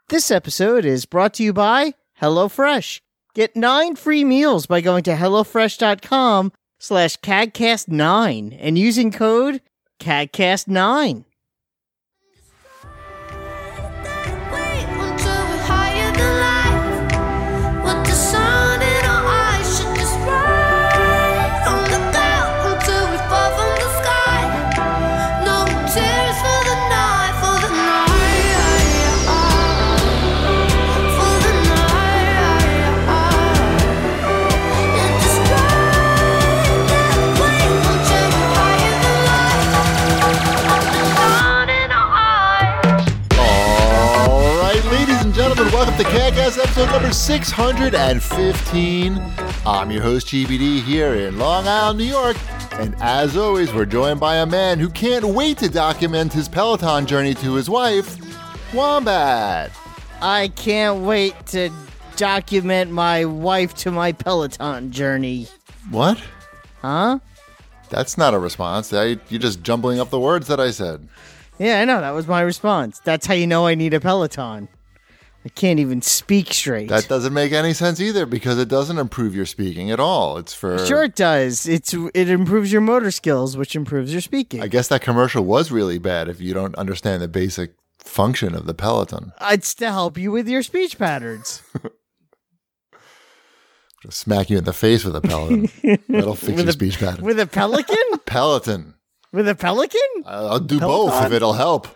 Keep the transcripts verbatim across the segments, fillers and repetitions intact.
This episode is brought to you by HelloFresh. Get nine free meals by going to HelloFresh.com slash CAGcast9 and using code CAGcast nine. Welcome to CAGcast episode number six hundred fifteen. I'm your host, G B D, here in Long Island, New York. And as always, we're joined by a man who can't wait to document his Peloton journey to his wife, Wombat. I can't wait to document my wife to my Peloton journey. What? Huh? That's not a response. I, you're just jumbling up the words that I said. Yeah, I know. That was my response. That's how you know I need a Peloton. I can't even speak straight. That doesn't make any sense either because it doesn't improve your speaking at all. It's for... Sure it does. It's It improves your motor skills, which improves your speaking. I guess that commercial was really bad if you don't understand the basic function of the Peloton. It's to help you with your speech patterns. Just smack you in the face with a Peloton. That'll fix your a, speech pattern. With a pelican? Peloton. With a pelican? I'll, I'll do Peloton? both if it'll help.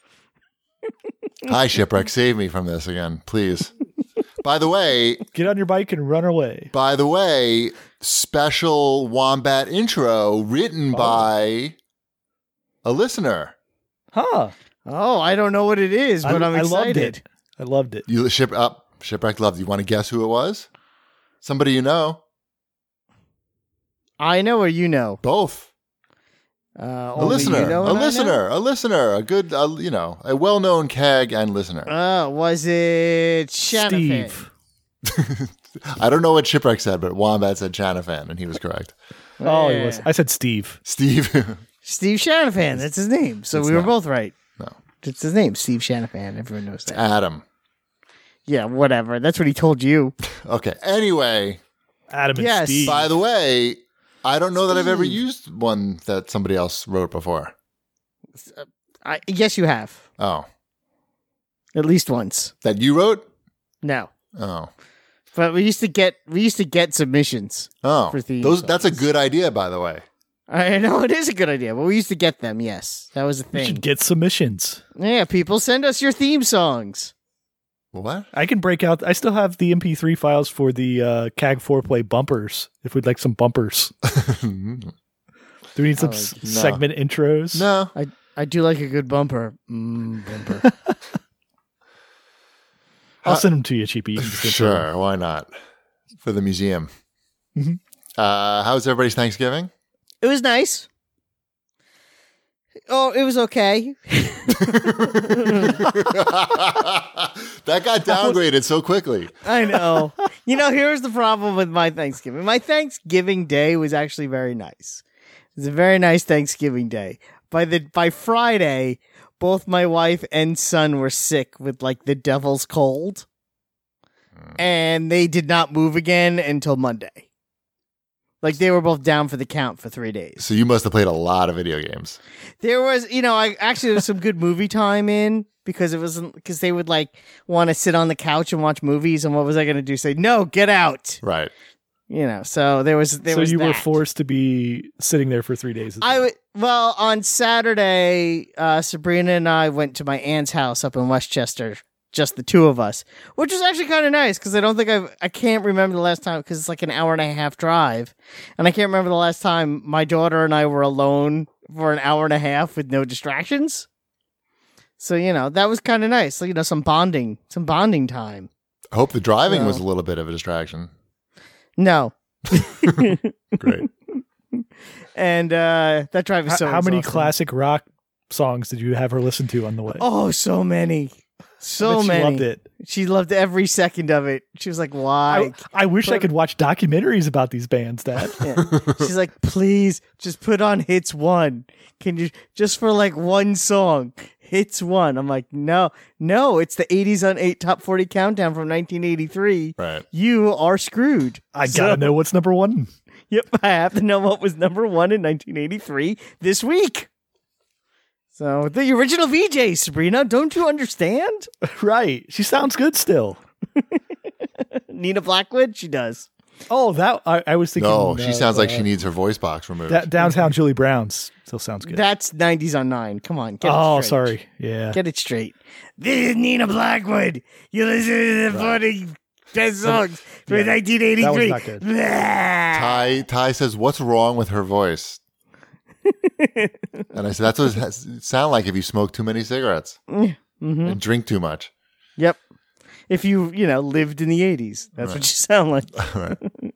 Hi, Shipwreck. Save me from this again, please. By the way... Get on your bike and run away. By the way, special Wombat intro written oh. by a listener. Huh. Oh, I don't know what it is, but I, I'm excited. I loved it. I loved it. You ship up. Shipwreck loved it. You want to guess who it was? Somebody you know. I know or you know? Both. Uh, a listener, you know a listener, a listener, a good, uh, you know, a well-known C A G and listener. Uh, was it Shanafan? Steve. I don't know what Shipwreck said, but Wombat said Shanafan, and he was correct. Oh, yeah. He was. I said Steve. Steve. Steve Shanafan. That's his name. So it's we were not. both right. No. It's his name, Steve Shanafan. Everyone knows that. Adam. Yeah, whatever. That's what he told you. Okay. Anyway. Adam and yes. Steve. By the way... I don't know Steve. that I've ever used one that somebody else wrote before. Uh, I yes, you have. Oh. At least once. That you wrote? No. Oh. But we used to get we used to get submissions. Oh. For theme Those songs. That's a good idea, by the way. I know it is a good idea, but we used to get them, yes. That was a thing. You should get submissions. Yeah, people send us your theme songs. What? I can break out. I still have the M P three files for the uh, C A G four-play bumpers, if we'd like some bumpers. Do we need some like s- no. segment intros? No. I I do like a good bumper. Mm, bumper. I'll uh, send them to you, Cheapy. Sure, why not? For the museum. Mm-hmm. Uh, how was everybody's Thanksgiving? It was nice. Oh, it was okay. That got downgraded so quickly. I know. You know, here's the problem with my Thanksgiving. My Thanksgiving day was actually very nice. It was a very nice Thanksgiving day. By the by Friday, both my wife and son were sick with like the devil's cold. And they did not move again until Monday. Like, they were both down for the count for three days. So you must have played a lot of video games. There was, you know, I actually there was some good movie time in because it wasn't because they would like want to sit on the couch and watch movies. And what was I going to do? Say, no, get out. Right. You know, so there was, there so was you that. were forced to be sitting there for three days. I w- well, on Saturday, uh, Sabrina and I went to my aunt's house up in Westchester. Just the two of us, which was actually kind of nice because I don't think I've, I can't remember the last time because it's like an hour and a half drive. And I can't remember the last time my daughter and I were alone for an hour and a half with no distractions. So, you know, that was kind of nice. You know, some bonding, some bonding time. I hope the driving So, was a little bit of a distraction. No. Great. And uh, that drive is how, so how many exhausting. classic rock songs did you have her listen to on the way? Oh, so many. So she many. loved it. She loved every second of it. She was like, why? I, I wish But- I could watch documentaries about these bands, Dad. Yeah. She's like, please just put on Hits One. Can you just for like one song, Hits one. I'm like, no, no, it's the eighties on eight Top forty Countdown from nineteen eighty-three. Right. You are screwed. I So- gotta know what's number one. Yep, I have to know what was number one in nineteen eighty-three this week. So, the original V J, Sabrina, don't you understand? Right. She sounds good still. Nina Blackwood, she does. Oh, that I, I was thinking. No, she uh, sounds like uh, she needs her voice box removed. da- Downtown Julie Brown's still sounds good. That's nineties on nine. Come on, get it oh, straight. sorry. Yeah. Get it straight. This is Nina Blackwood. You listen to the funny best songs from Yeah, nineteen eighty-three. that was not good. Blah. Ty Ty says, "What's wrong with her voice?" And I said, "That's what it has- it sound like if you smoke too many cigarettes Mm-hmm. and drink too much." Yep. If you, you know, lived in the eighties, that's Right. what you sound like. Right.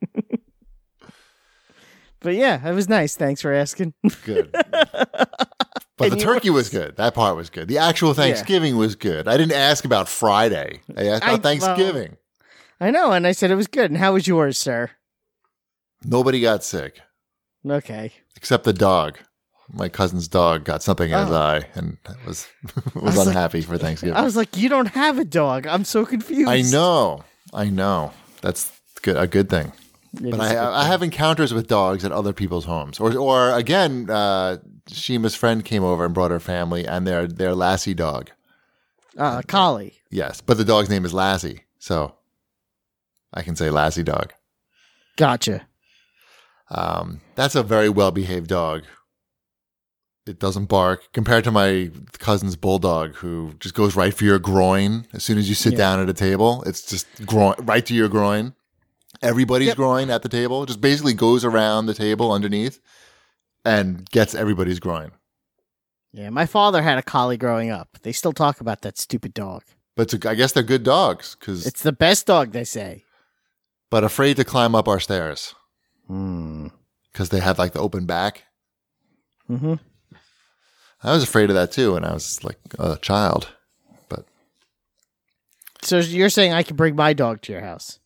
But yeah, it was nice. Thanks for asking. Good. But the And turkey was good. That part was good. The actual Thanksgiving was good. I didn't ask about Friday. I asked I- about Thanksgiving. I know, and I said it was good. And how was yours, sir? Nobody got sick Okay. except the dog. My cousin's dog got something in his Oh. eye and was was, was like- unhappy for Thanksgiving. I was like, you don't have a dog. I'm so confused. I know. I know. That's good, a good thing. It But is a good I, I have encounters with dogs at other people's homes. Or, or again, uh, Shima's friend came over and brought her family and their, their Lassie dog. Uh, collie. Yes, but the dog's name is Lassie. So I can say Lassie dog. Gotcha. Um, that's a very well-behaved dog. It doesn't bark compared to my cousin's bulldog, who just goes right for your groin as soon as you sit Yeah. down at a table. It's just groin right to your groin. Everybody's Yep. groin at the table. Just basically goes around the table underneath and gets everybody's groin. Yeah, my father had a collie growing up. They still talk about that stupid dog. But it's a, I guess they're good dogs, cause, It's the best dog, they say. but afraid to climb up our stairs Hmm. because they have like the open back. Mm-hmm. I was afraid of that too when I was like a child. But So you're saying I can bring my dog to your house?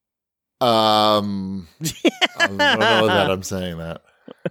um, I don't know that I'm saying that.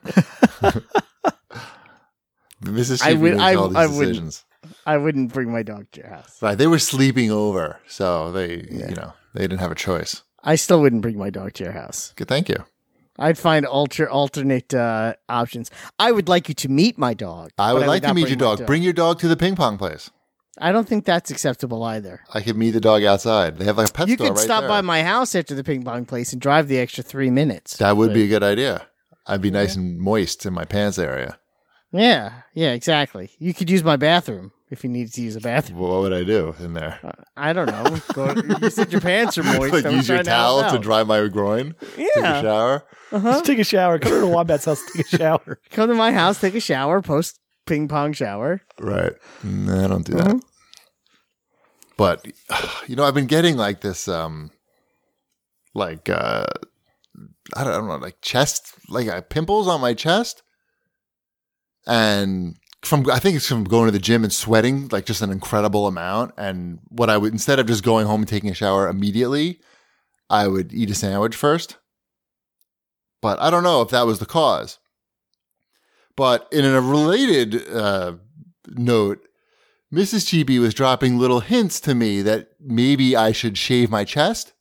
Missus I Chief would- makes I- all these I wouldn't. decisions. I wouldn't bring my dog to your house. Right, they were sleeping over, so they, Yeah. you know, they didn't have a choice. I still wouldn't bring my dog to your house. Good, thank you. I'd find alter alternate uh, options. I would like you to meet my dog. I but would like to not meet bring your my dog. Bring your dog to the ping pong place. I don't think that's acceptable either. I could meet the dog outside. They have like a pet You store could right stop there. by my house after the ping pong place and drive the extra three minutes. That would But- be a good idea. I'd be nice and moist in my pants area. Yeah, yeah, exactly. You could use my bathroom if you needed to use a bathroom. What would I do in there? I don't know. Go, you said your pants are moist. Like I was use your trying to help towel to out. dry my groin? Take a Yeah. shower? Just take a shower. Come to the Wombat's house. Take a shower. Come to my house, take a shower, post ping pong shower. Right. No, I don't do that. But you know, I've been getting like this um like uh I don't, I don't know, like chest like uh, pimples on my chest. And from I think it's from going to the gym and sweating like just an incredible amount. And what I would instead of just going home and taking a shower immediately, I would eat a sandwich first. But I don't know if that was the cause. But in a related uh, note, Missus Chibi was dropping little hints to me that maybe I should shave my chest.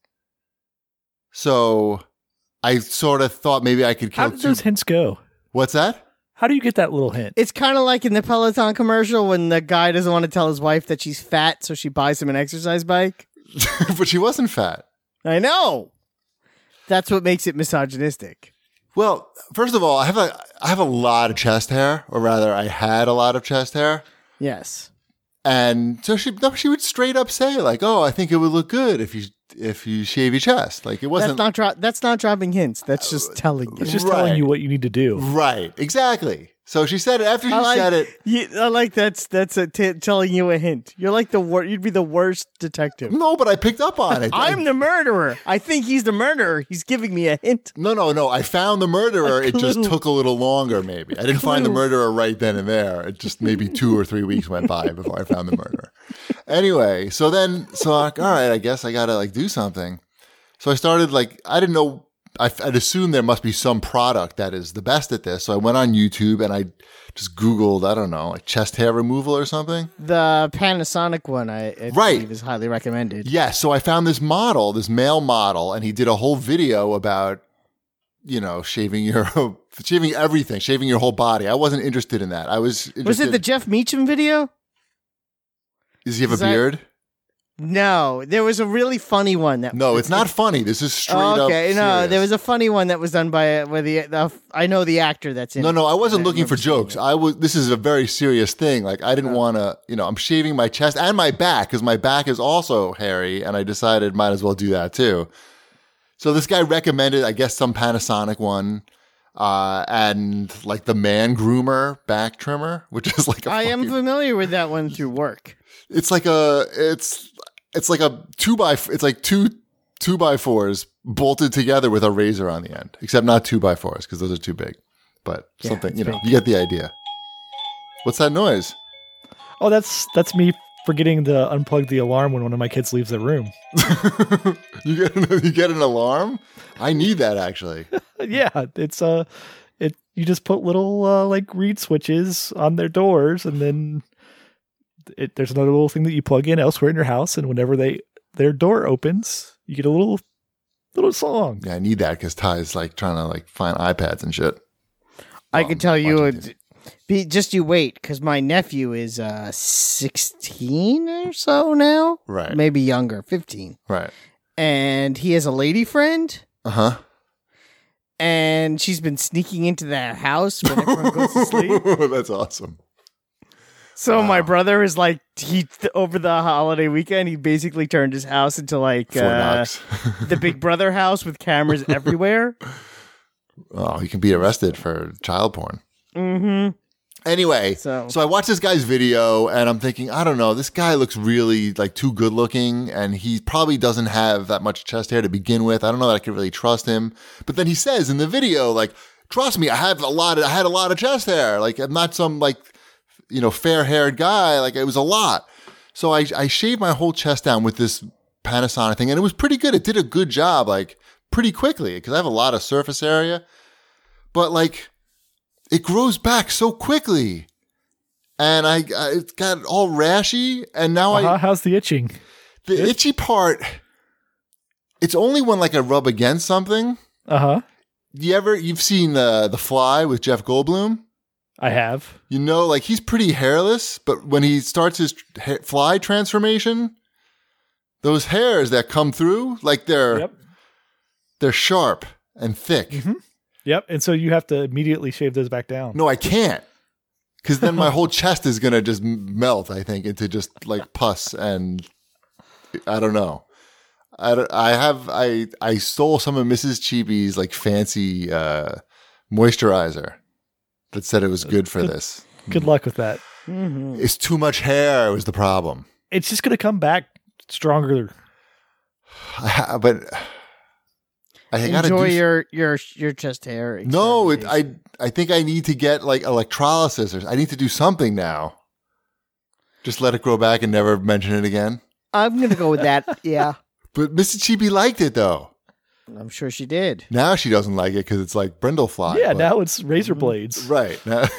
So I sort of thought maybe I could How kill did two. those hints go? What's that? How do you get that little hint? It's kind of like in the Peloton commercial when the guy doesn't want to tell his wife that she's fat, so she buys him an exercise bike. But she wasn't fat. I know. That's what makes it misogynistic. Well, first of all, I have a I have a lot of chest hair, or rather, I had a lot of chest hair, Yes. and so she no, she would straight up say like, "Oh, I think it would look good if you if you shave your chest." Like it That's wasn't not dro- that's not dropping hints. That's just telling you. It's just Right. telling you what you need to do. right, exactly. So she said it after she I like, said it. you- I like that's that's a t- telling you a hint. You're like the wor- you'd be the worst detective. No, but I picked up on it. I'm the murderer. I think he's the murderer. He's giving me a hint. No, no, no. I found the murderer. A It just clue. took a little longer, maybe. I didn't find the clue. murderer right then and there. It just maybe two or three weeks went by before I found the murderer. Anyway, so then, so like, all right, I guess I got to like do something. So I started like, I didn't know, I, I'd assume there must be some product that is the best at this. So I went on YouTube and I just Googled, I don't know, like chest hair removal or something. The Panasonic one, I, I Right. believe, is highly recommended. Yeah, so I found this model, this male model, and he did a whole video about, you know, shaving your, shaving everything, shaving your whole body. I wasn't interested in that. I was interested. Was it the Jeff Meacham video? Does he have is a that- beard? No, there was a really funny one that. No, it's not funny. This is straight Oh, up okay, no, serious. there was a funny one that was done by uh, where the, the I know the actor that's in. No, it. no, I wasn't I looking for remember seeing jokes. it. I was. This is a very serious thing. Like I didn't want to, you know, I'm shaving my chest and my back because my back is also hairy, and I decided might as well do that too. So this guy recommended, I guess, some Panasonic one, uh, and like the Man Groomer back trimmer, which is like a I am fucking- familiar with that one through work. It's like a. It's it's like a two by. It's like two two by fours bolted together with a razor on the end, except not two by fours because those are too big. But Yeah, something, it's you know, big. you get the idea. What's that noise? Oh, that's that's me forgetting to unplug the alarm when one of my kids leaves the room. you get an, you get an alarm? I need that actually. Yeah, it's uh it you just put little uh, like reed switches on their doors, and then it, there's another little thing that you plug in elsewhere in your house, and whenever they their door opens, you get a little little song. Yeah, I need that because Ty's like trying to like find iPads and shit. I Well, can tell you, watching it, be just you wait, because my nephew is uh, sixteen or so now, Right, maybe younger, fifteen, right. and he has a lady friend, Uh huh. and she's been sneaking into that house when everyone goes to sleep. That's awesome. So my Wow. brother is like, he over the holiday weekend, he basically turned his house into like Fort uh, Knox. the Big Brother house with cameras everywhere. Oh, you can be arrested for child porn. Mm-hmm. Anyway, So- so I watched this guy's video and I'm thinking, I don't know, this guy looks really like too good looking and he probably doesn't have that much chest hair to begin with. I don't know that I could really trust him. But then he says in the video, like, trust me, I have a lot of, I had a lot of chest hair. Like I'm not some like, you know, fair haired guy. Like it was a lot. So I, I shaved my whole chest down with this Panasonic thing and it was pretty good. It did a good job, like pretty quickly because I have a lot of surface area, but like, it grows back so quickly, and I, I it got all rashy, and now Uh-huh, I how's the itching? the itchy part. It's only when like I rub against something. Uh huh. You ever you've seen the the Fly with Jeff Goldblum? I have. You know, like he's pretty hairless, but when he starts his ha- fly transformation, those hairs that come through, like they're Yep. they're sharp and thick. Yep. And so you have to immediately shave those back down. No, I can't. Because then my whole chest is going to just m- melt, I think, into just like pus. And I don't know. I, don't- I have, I, I stole some of Missus Chibi's like fancy uh, moisturizer that said it was good for this. Good luck with that. Mm-hmm. It's too much hair was the problem. It's just going to come back stronger. I, ha- but I gotta Enjoy do your your your chest hair. No, it, experimentation. I I think I need to get like electrolysis or I need to do something now. Just let it grow back and never mention it again. I'm gonna go with that. Yeah, But Missus Chibi liked it though. I'm sure she did. Now she doesn't like it because it's like brindlefly. yeah, but- now it's razor blades. right. Now-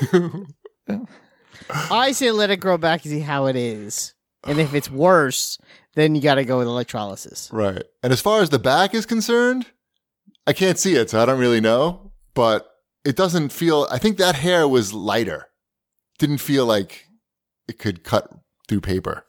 I say let it grow back and see how it is, and if it's worse, then you got to go with electrolysis. right. And as far as the back is concerned, I can't see it, so I don't really know. But it doesn't feel. I think that hair was lighter. Didn't feel like it could cut through paper.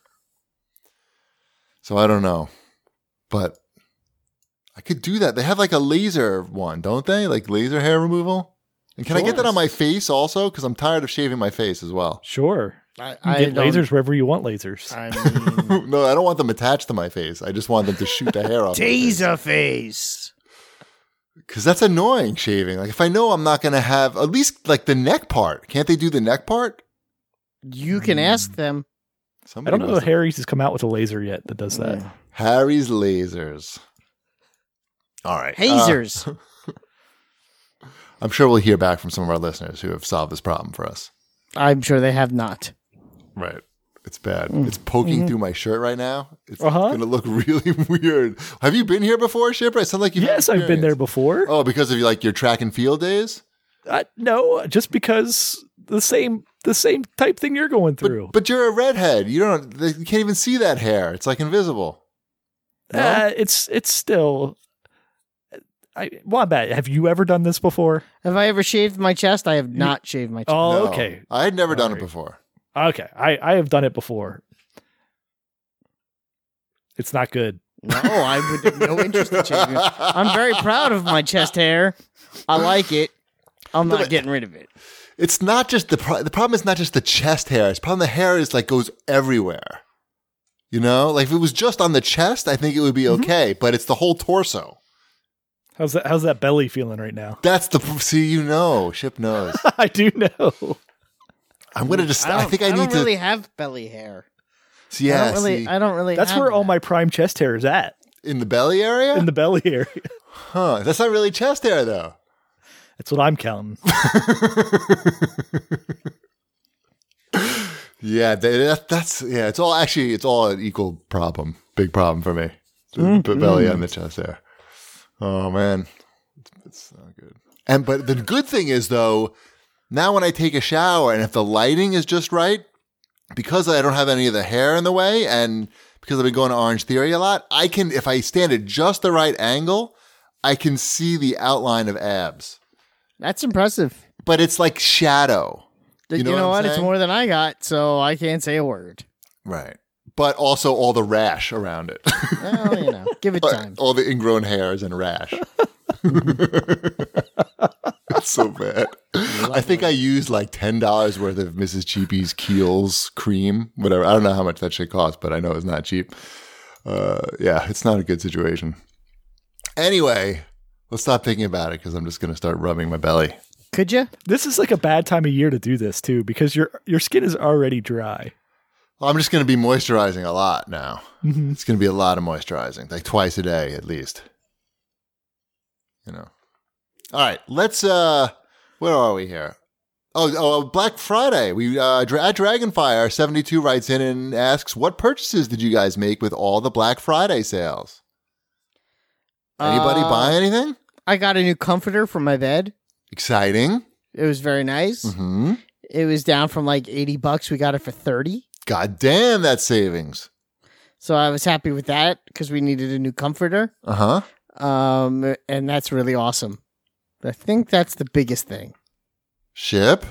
So I don't know, but I could do that. They have like a laser one, don't they? Like laser hair removal. And can I get that on my face also? Because I'm tired of shaving my face as well. Sure. I, You can get don't- lasers wherever you want lasers. I mean, No, I don't want them attached to my face. I just want them to shoot the hair off. taser face. Because that's annoying shaving. Like if I know I'm not going to have at least like the neck part. Can't they do the neck part? You can ask them. I Somebody don't know must if Harry's has come out with a laser yet that does that. Yeah. Harry's lasers. All right. Uh, Hazers. I'm sure we'll hear back from some of our listeners who have solved this problem for us. I'm sure they have not. Right. It's bad. It's poking Mm-hmm. through my shirt right now. It's Uh-huh. going to look really weird. Have you been here before, Shipper? It sounds like you've had Yes, I've been there experience. before. Oh, because of like your track and field days? Uh, no, just because the same the same type thing you're going through. But, but you're a redhead. You don't. You can't even see that hair. It's like invisible. No? uh, it's it's still. I Wombat, have you ever done this before? Have I ever shaved my chest? I have not shaved my chest. Oh, No. okay, I had never done All it right. before. okay. I I have done it before. It's not good. No, I would have no interest in shaving it. I'm very proud of my chest hair. I like it. I'm not but- getting rid of it. It's not just the pro- the problem is not just the chest hair. It's problem the hair is like goes everywhere. You know, like if it was just on the chest, I think it would be okay. But it's the whole torso. How's that? How's that belly feeling right now? That's the see. You know, Ship knows. I do know. I'm gonna just. I, I, don't, think I, I need don't to. really have belly hair. See, I yeah, don't really. see, I don't really. That's have where all that. my prime chest hair is at, in the belly area. in the belly area. huh? That's not really chest hair though. That's what I'm counting. Yeah, that, that, that's yeah. It's all actually. It's all an equal problem. Big problem for me. The b- belly and the chest hair. Oh man, it's, it's not good. And but the good thing is though, now when I take a shower and if the lighting is just right, because I don't have any of the hair in the way, and because I've been going to Orange Theory a lot, I can if I stand at just the right angle, I can see the outline of abs. That's impressive. But it's like shadow. You know, what I'm what? It's saying? more than I got, so I can't say a word. Right. But also all the rash around it. Well, you know, give it time. all the ingrown hairs and rash. It's so bad. I think I used like ten dollars worth of Missus Cheapy's Kiehl's cream, whatever. I don't know how much that shit costs, but I know it's not cheap. Uh, yeah, it's not a good situation. Anyway, let's stop thinking about it because I'm just going to start rubbing my belly. Could you? This is like a bad time of year to do this too, because your your skin is already dry. Well, I'm just going to be moisturizing a lot now. Mm-hmm. It's going to be a lot of moisturizing, like twice a day at least. You know. All right, let's. uh Where are we here? Oh, oh, Black Friday. We uh, Dra- at Dragonfire seventy-two writes in and asks, "What purchases did you guys make with all the Black Friday sales? Anybody Uh, buy anything I got a new comforter for my bed. exciting?" It was very nice. Hmm. It was down from like eighty bucks. We got it for thirty. God damn, that's savings. So I was happy with that because we needed a new comforter. Uh huh. Um, and that's really awesome. I think that's the biggest thing. Ship.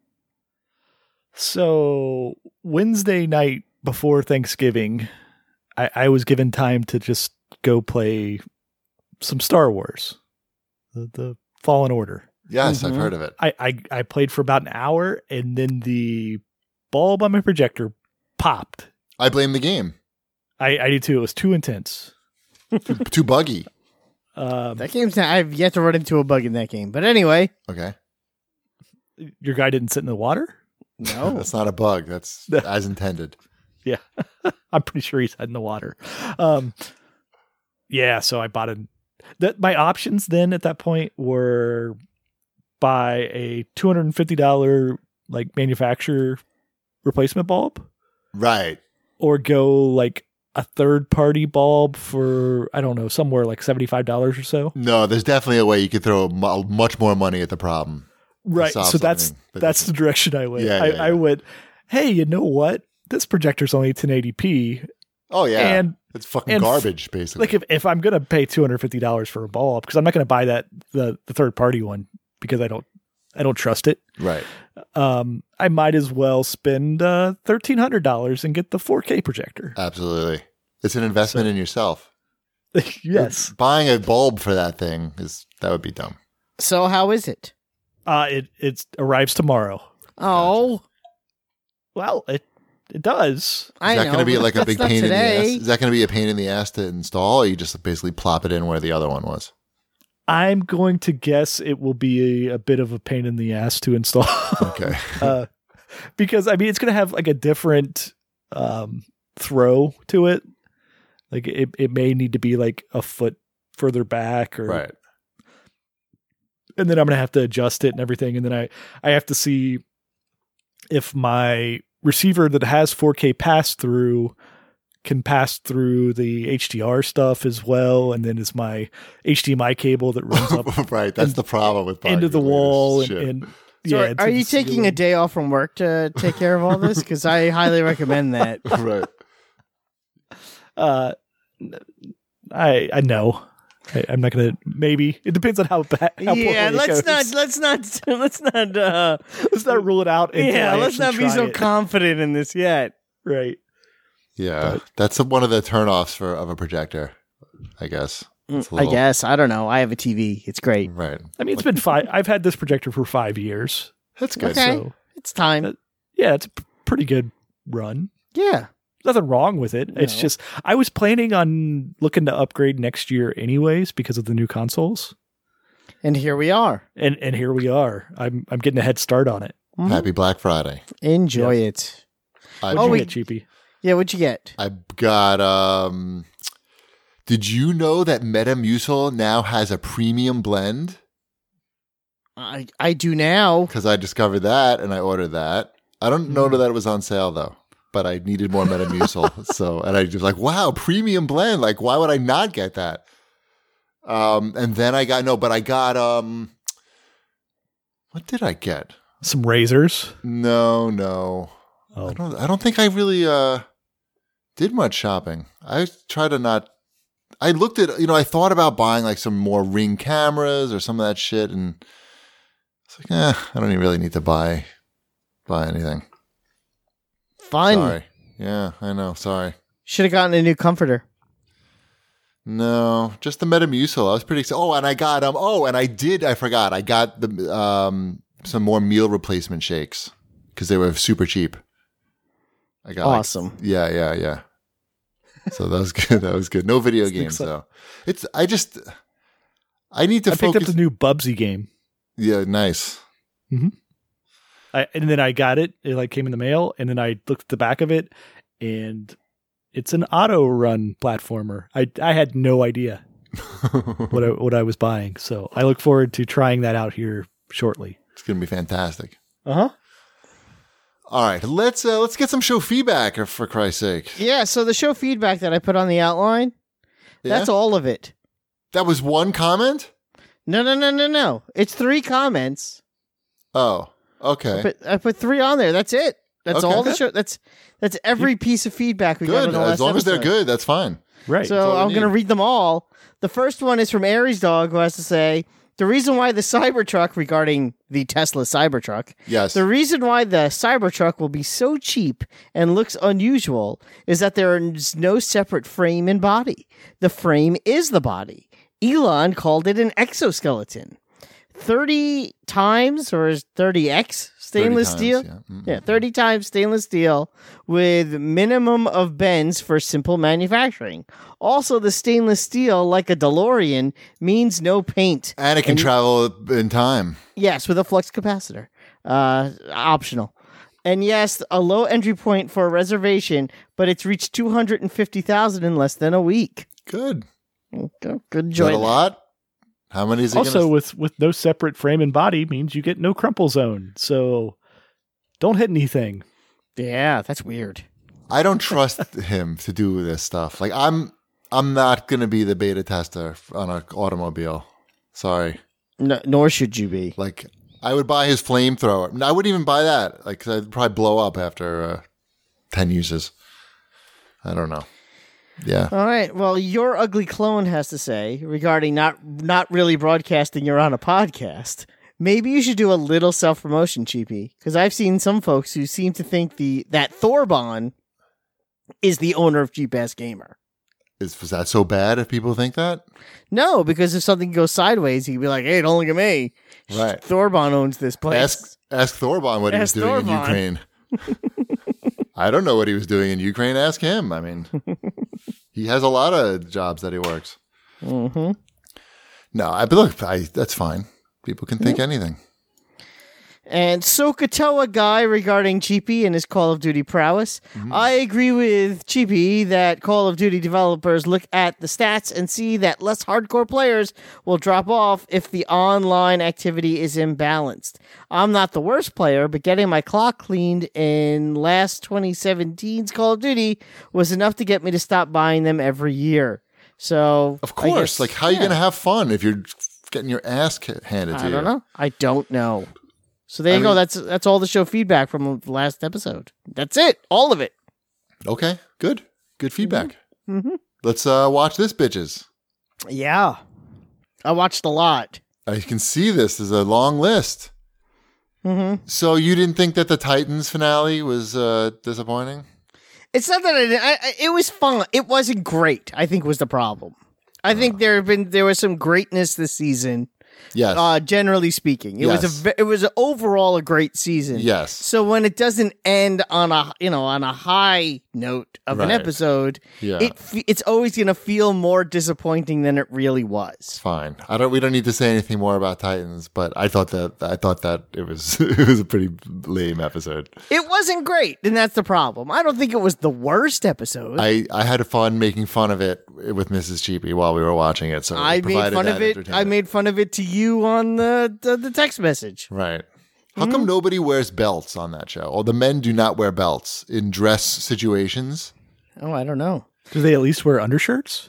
So Wednesday night before Thanksgiving, I, I was given time to just go play some Star Wars, the, the Fallen Order. Yes, Mhm. I've heard of it. I, I I played for about an hour, and then the bulb on my projector popped. I blame the game. I, I did too. It was too intense. Too buggy. Um, That game's not, I've yet to run into a bug in that game. But anyway, Okay. your guy didn't sit in the water? no. That's not a bug. That's as intended. Yeah. I'm pretty sure he's in the water. Um, yeah, so I bought a that my options then at that point were buy a two hundred fifty dollars like manufacturer replacement bulb Right. or go like a third party bulb for I don't know, somewhere like seventy-five dollars or so. No, there's definitely a way you could throw mu- much more money at the problem. Right. solve So that's something, but that's the direction I went. Yeah, I, yeah, I yeah. went, hey, you know what? This projector's only ten eighty p. Oh yeah, And it's fucking and f- garbage, basically. like if, if I'm gonna pay two hundred fifty dollars for a bulb, because I'm not gonna buy that the, the third party one because I don't I don't trust it. right. Um, I might as well spend uh, thirteen hundred dollars and get the four K projector. Absolutely, it's an investment in yourself. Yes, Buying a bulb for that thing is that would be dumb. So how is it? uh, it it arrives tomorrow. Oh, Well, it it does. I Is that know. going to be but like a that's big not pain in the ass? today. Is that going to be a pain in the ass to install, or you just basically plop it in where the other one was? I'm going to guess it will be a, a bit of a pain in the ass to install. Okay. uh, because I mean, it's going to have like a different um, throw to it. Like it, it may need to be like a foot further back, or Right. and then I'm going to have to adjust it and everything, and then I I have to see if my receiver that has four K pass through can pass through the H D R stuff as well, and then is my H D M I cable that runs up right. That's the problem with into the wall, and, Shit. and So yeah. are, into are the you taking ceiling. a day off from work to take care of all this? Because I highly recommend that. right. Uh, I I know. I, I'm not gonna. Maybe it depends on how bad. How Yeah, poorly it let's goes. not, let's not, let's not. Uh, let's not rule it out. until yeah, I let's not actually be try so it. confident in this yet. Right. Yeah, that's one of the turnoffs for of a projector, I guess. It's a I little- guess I don't know. I have a T V. It's great. Right. I mean, it's been five. I've had this projector for five years. That's good. Okay. So It's time. Uh, yeah, it's a p- pretty good run. Yeah. Nothing wrong with it. It's No. just I was planning on looking to upgrade next year anyways because of the new consoles, And here we are. and and here we are. I'm I'm getting a head start on it. Mhm. Happy Black Friday. Enjoy it. I, What'd Oh, you we- get, Cheapy? Yeah, what'd you get? I got. Um, did you know that Metamucil now has a premium blend? I I do now. Because I discovered that and I ordered that. I don't know that it was on sale though, but I needed more Metamucil. so, and I just like, wow, premium blend. Like, why would I not get that? Um, and then I got no, but I got um, what did I get? Some razors. No, no. Oh, I don't. I don't think I really uh did much shopping. I try to not. I looked at. You know, I thought about buying like some more Ring cameras or some of that shit, and it's like, eh, I don't even really need to buy buy anything. Fun. Sorry. Yeah, I know. Sorry. Should have gotten a new comforter. No, just the Metamucil. I was pretty excited. Oh, and I got um. Oh, and I did. I forgot. I got the um some more meal replacement shakes because they were super cheap. I got like, Awesome. yeah, yeah, yeah. So that was good. That was good. No video games so. though. It's. I just. I need to I picked focus. up the new Bubsy game. yeah, nice. I, and then I got it. It like came in the mail, and then I looked at the back of it, and it's an auto run platformer. I I had no idea what I, what I was buying, so I look forward to trying that out here shortly. It's gonna be fantastic. Uh huh. All right, let's uh, let's get some show feedback for Christ's sake. Yeah, so the show feedback that I put on the outline, that's Yeah? all of it. That was one comment. No, no, no, no, no. It's three comments. Oh, okay. But I put three on there. That's it. That's Okay. all the show. That's that's every piece of feedback we got in Good. the last As long as they're episode. good, that's fine. Right. So all we I'm going to need. read them all. The first one is from Aries Dog, who has to say, the reason why the Cybertruck, regarding the Tesla Cybertruck, Yes. the reason why the Cybertruck will be so cheap and looks unusual is that there is no separate frame and body. The frame is the body. Elon called it an exoskeleton. thirty times, or is thirty X stainless thirty steel? times, yeah. Mm. Yeah, thirty times stainless steel with minimum of bends for simple manufacturing. Also, the stainless steel, like a DeLorean, means no paint. And it can And- travel in time. Yes, with a flux capacitor. Uh, optional. And yes, a low entry point for a reservation, but it's reached two hundred fifty thousand in less than a week. Good. Okay, good Is that a joy. lot? How many is it also, gonna... with with no separate frame and body means you get no crumple zone. So don't hit anything. Yeah, that's weird. I don't trust him to do this stuff. Like I'm I'm not going to be the beta tester on an automobile. Sorry. No, nor should you be. Like I would buy his flamethrower. I wouldn't even buy that. Like 'cause I'd probably blow up after uh, ten uses. I don't know. Yeah. All right. Well, your ugly clone has to say regarding not not really broadcasting you're on a podcast. Maybe you should do a little self promotion, Cheapy, because I've seen some folks who seem to think the that Thorbon is the owner of Cheap Ass Gamer. Is, is that so bad if people think that? No, because if something goes sideways, he'd be like, "Hey, don't look at me." Right. Thorbon owns this place. Ask ask Thorbon what he was Ask doing in Thorbon. Ukraine. I don't know what he was doing in Ukraine. Ask him. I mean, he has a lot of jobs that he works. Mm-hmm. No, I but look, I, that's fine. People can think anything. And Sokotoa Guy regarding Cheapy and his Call of Duty prowess. Mm-hmm. I agree with Cheapy that Call of Duty developers look at the stats and see that less hardcore players will drop off if the online activity is imbalanced. I'm not the worst player, but getting my clock cleaned in last twenty seventeen's Call of Duty was enough to get me to stop buying them every year. So, of course, guess, like how are yeah. you going to have fun if you're getting your ass handed to you? I don't know. I don't know. So there you I go. Mean, that's that's all the show feedback from the last episode. That's it. All of it. Okay. Good. Good feedback. Mm-hmm. Mm-hmm. Let's uh, watch this, bitches. Yeah. I watched a lot. I can see this. There's a long list. Mm-hmm. So you didn't think that the Titans finale was uh, disappointing? It's not that I didn't. I, I, it was fun. It wasn't great, I think was the problem. I think there have been there was some greatness this season. Yes. Uh, generally speaking, it yes. was a it was a, overall a great season. Yes. So when it doesn't end on a you know on a high note of right. an episode, yeah. it it's always going to feel more disappointing than it really was. Fine. I don't. We don't need to say anything more about Titans, but I thought that I thought that it was it was a pretty lame episode. It wasn't great, and that's the problem. I don't think it was the worst episode. I, I had fun making fun of it with Missus Cheapy while we were watching it. So I made fun of it. I made fun of it to you. You on the, the the text message, right? How mm-hmm. come nobody wears belts on that show? Or the men do not wear belts in dress situations? Oh, I don't know. Do they at least wear undershirts?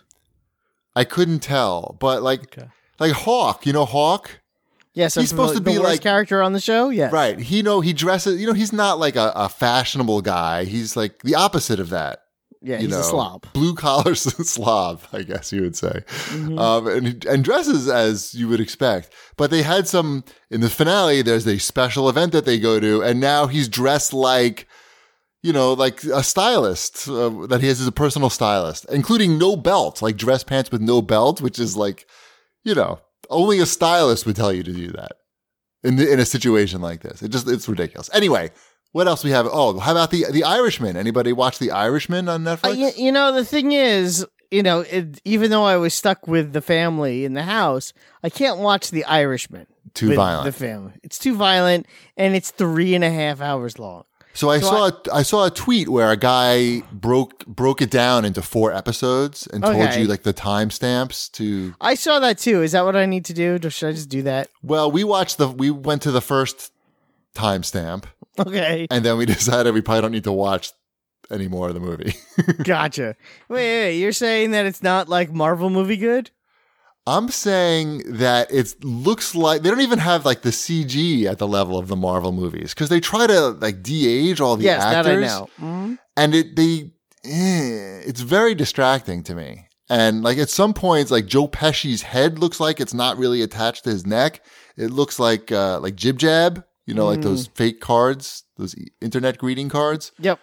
I couldn't tell, but like okay. like Hawk, you know Hawk. Yes, he's supposed the, to be the worst like character on the show. Yeah, right. He you know he dresses. You know he's not like a, a fashionable guy. He's like the opposite of that. Yeah, you he's know, a slob. Blue collar slob, I guess you would say. Mm-hmm. Um, and, and dresses as you would expect. But they had some, in the finale, there's a special event that they go to, and now he's dressed like, you know, like a stylist, uh, that he has as a personal stylist, including no belt, like dress pants with no belt, which is like, you know, only a stylist would tell you to do that in, the, in a situation like this. It just, it's ridiculous. Anyway. What else we have? Oh, how about the the Irishman? Anybody watch The Irishman on Netflix? Uh, you, you know, the thing is, you know, it, even though I was stuck with the family in the house, I can't watch The Irishman. Too with violent. The family. It's too violent, and it's three and a half hours long. So I so saw I, a, I saw a tweet where a guy broke broke it down into four episodes and okay. told you like the timestamps to. I saw that too. Is that what I need to do? Should I just do that? Well, we watched the. We went to the first timestamp. Okay. And then we decided we probably don't need to watch any more of the movie. Gotcha. Wait, wait, wait, you're saying that it's not like Marvel movie good? I'm saying that it looks like they don't even have like the C G at the level of the Marvel movies because they try to like de-age all the yes, actors. That I know. Mm-hmm. And it they eh, it's very distracting to me. And like at some points, like Joe Pesci's head looks like it's not really attached to his neck. It looks like uh, like Jib Jab. You know, like those fake cards, those internet greeting cards. Yep.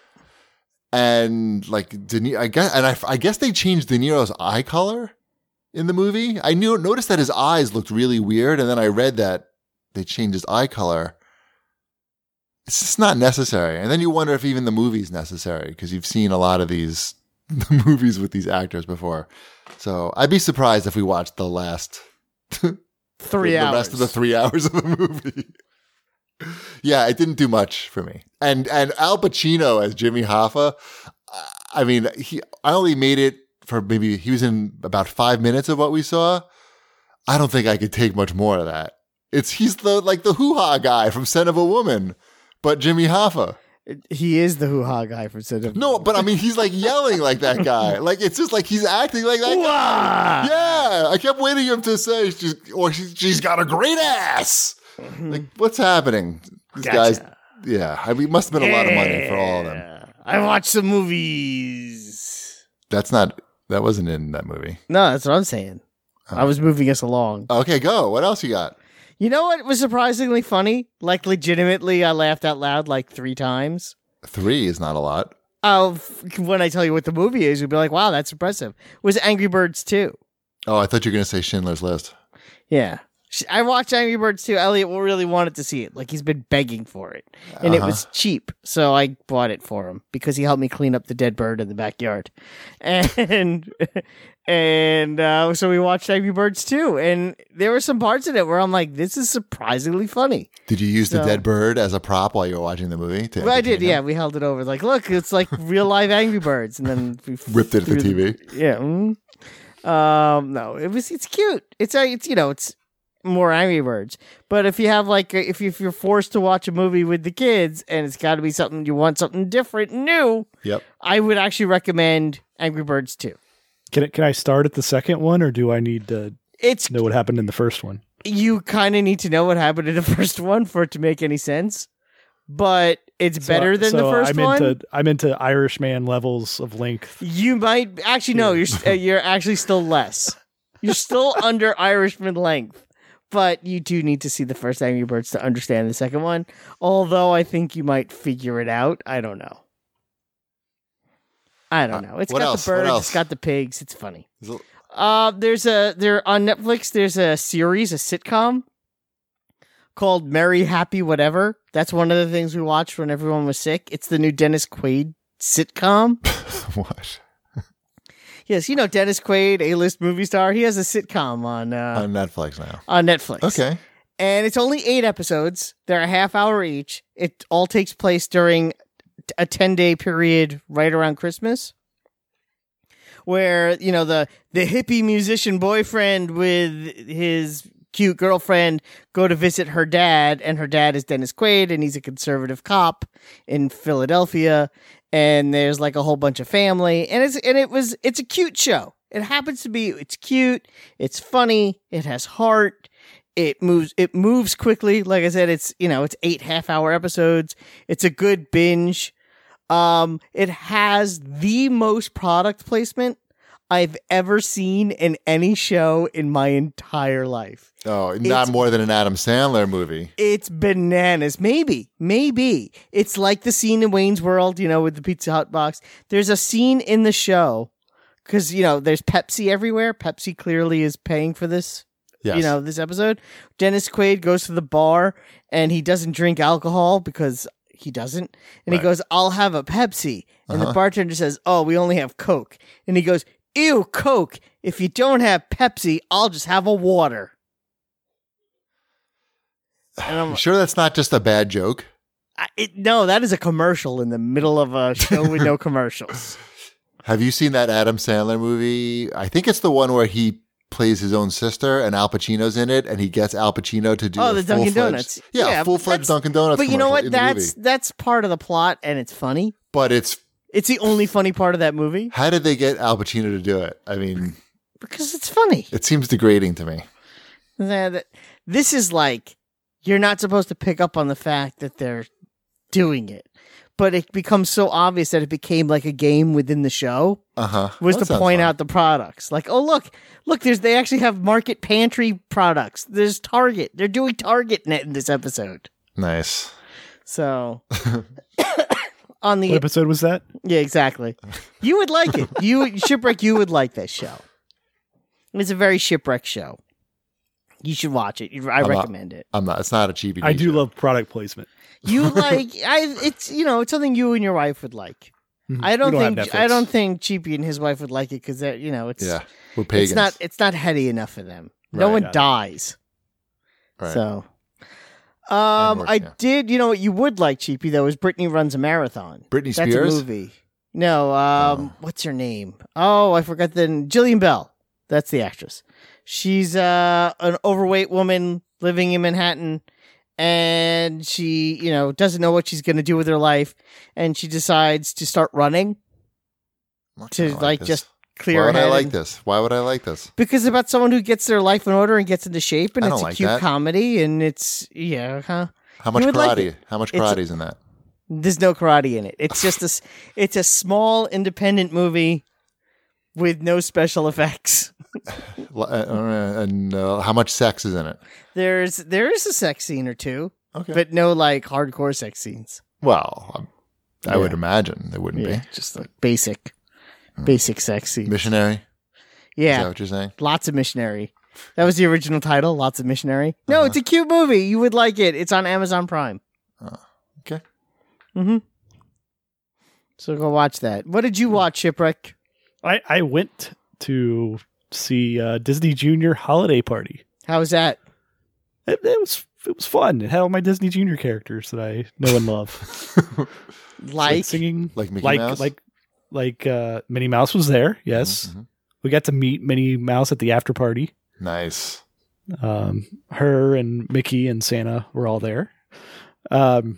And like De Niro, I guess, and I, I guess they changed De Niro's eye color in the movie. I knew noticed that his eyes looked really weird, and then I read that they changed his eye color. It's just not necessary. And then you wonder if even the movie's necessary because you've seen a lot of these movies with these actors before. So I'd be surprised if we watched the last three the, hours, the rest of the three hours of the movie. Yeah, it didn't do much for me. And and Al Pacino as Jimmy Hoffa, I mean, he I only made it for maybe he was in about five minutes of what we saw. I don't think I could take much more of that. It's he's the like the hoo-ha guy from Son of a Woman, but Jimmy Hoffa. He is the hoo-ha guy from Son of a No, but I mean he's like yelling like that guy. Like it's just like he's acting like that guy. Yeah, I kept waiting him to say she's or she's, she's got a great ass. Like, what's happening? These gotcha. guys, yeah, I mean, it must have been a lot of money for all of them. I watched some movies. That's not, that wasn't in that movie. No, that's what I'm saying. Oh. I was moving us along. Okay, go. What else you got? You know what was surprisingly funny? Like, legitimately, I laughed out loud like three times. Three is not a lot. Oh, when I tell you what the movie is, you'll be like, wow, that's impressive. It was Angry Birds two. Oh, I thought you were going to say Schindler's List. Yeah. I watched Angry Birds too. Elliot really wanted to see it. Like, he's been begging for it. And Uh-huh. it was cheap. So I bought it for him because he helped me clean up the dead bird in the backyard. And and uh, so we watched Angry Birds too. And there were some parts in it where I'm like, this is surprisingly funny. Did you use the So- dead bird as a prop while you were watching the movie? to Well, I did, entertain yeah. him? We held it over. Like, look, it's like real live Angry Birds. And then we Ripped it at the threw T V. Yeah. mm. Um, no, it was, it's cute. It's, a, it's, you know, it's, more Angry Birds. But if you have like if you, if you're forced to watch a movie with the kids and it's got to be something you want something different, new, Yep. I would actually recommend Angry Birds two. Can it, can I start at the second one, or do I need to It's know what happened in the first one? you kind of need to know what happened in the first one for it to make any sense. But it's So- better than so the first I'm one. Into, I'm into Irishman levels of length. You might actually no, you're uh, you're actually still less. You're still under Irishman length. But you do need to see the first Angry Birds to understand the second one. Although I think you might figure it out. I don't know. I don't know. It's what got else? the What birds. else? It's got the pigs. It's funny. Is it- Uh, there's a there on Netflix. There's a series, a sitcom called Merry Happy Whatever. That's one of the things we watched when everyone was sick. It's the new Dennis Quaid sitcom. what? Yes, you know Dennis Quaid, A-list movie star. He has a sitcom on uh, On Netflix now. on Netflix. Okay. And it's only eight episodes. They're a half hour each. It all takes place during a ten-day period right around Christmas, where, you know, the, the hippie musician boyfriend with his cute girlfriend go to visit her dad, and her dad is Dennis Quaid, and he's a conservative cop in Philadelphia. And there's like a whole bunch of family, and it's and it was it's a cute show. It happens to be it's cute, it's funny, it has heart, it moves it moves quickly. Like I said, it's you know it's eight half hour episodes. It's a good binge. Um, it has the most product placement I've ever seen in any show in my entire life. Oh, not It's- more than an Adam Sandler movie. It's bananas. Maybe, maybe. It's like the scene in Wayne's World, you know, with the Pizza Hut box. There's a scene in the show because, you know, there's Pepsi everywhere. Pepsi clearly is paying for this, Yes. you know, this episode. Dennis Quaid goes to the bar and he doesn't drink alcohol because he doesn't. And Right. he goes, I'll have a Pepsi. And Uh-huh. the bartender says, oh, we only have Coke. And he goes, ew, Coke. If you don't have Pepsi, I'll just have a water. And I'm You sure that's not just a bad joke? I, it, no, that is a commercial in the middle of a show with no commercials. Have you seen that Adam Sandler movie? I think it's the one where he plays his own sister and Al Pacino's in it, and he gets Al Pacino to do Oh, a the Dunkin' full-fledged- Donuts. Yeah, Yeah, full fledged that's- Dunkin' Donuts. But you know commercial what? in the That's movie. that's part of the plot, and it's funny. But it's It's the only funny part of that movie how did they get Al Pacino to do it? I mean, because it's funny. it seems degrading to me. That- This is like you're not supposed to pick up on the fact that they're doing it, but it becomes so obvious that it became like a game within the show. Uh huh. Was to point out the products. Like, oh look, look, there's they actually have Market Pantry products. There's Target. They're doing Target net in this episode. Nice. So on the What episode was that? yeah, exactly. You would like it. You Shipwreck. You would like this show. It's a very shipwreck show. You should watch it. You- I I'm not- recommend it. I'm not. It's not a cheapy. I do show. love product placement. You like I. It's you know it's something you and your wife would like. Mhm. I don't, We don't think have I Netflix. don't think Cheapy and his wife would like it because you know it's Yeah, we're pagans. it's not it's not heady enough for them. No Right. one Yeah. dies. Right. So, um, more- I yeah. did. You know what you would like, Cheapy? Though is Brittany Runs a Marathon. Britney That's Spears. a movie. No, um, Oh. what's her name? Oh, I forgot the Jillian Bell. That's the actress. She's uh, an overweight woman living in Manhattan, and she, you know, doesn't know what she's going to do with her life, and she decides to start running I'm not to gonna like this. just clear Why her would head. I like and- this? Why would I like this? Because it's about someone who gets their life in order and gets into shape, and I it's don't a like cute that. comedy, and it's yeah, huh? How much would like karate? it. How much It's- karate's in that? There's no karate in it. It's just a, s- it's a small independent movie with no special effects. L- uh, and uh, how much sex is in it? There's there is a sex scene or two, Okay. but no like hardcore sex scenes. well, um, I would Yeah. imagine there wouldn't Yeah, be. just like basic, basic sex scenes. Missionary. Is that Yeah, what you're saying? lots of missionary. That was the original title. Lots of missionary. No, Uh-huh. it's a cute movie. You would like it. It's on Amazon Prime. Oh, okay. Mm-hmm. So go watch that. What did you watch, Shipwreck? I, I went to see uh, Disney Junior Holiday Party. How was that? It, it was it was fun. It had all my Disney Junior characters that I know and love. Like, singing, Like Mickey like Mouse? like like uh, Minnie Mouse was there. Yes, Mhm. we got to meet Minnie Mouse at the after party. Nice. Um, her and Mickey and Santa were all there. Um,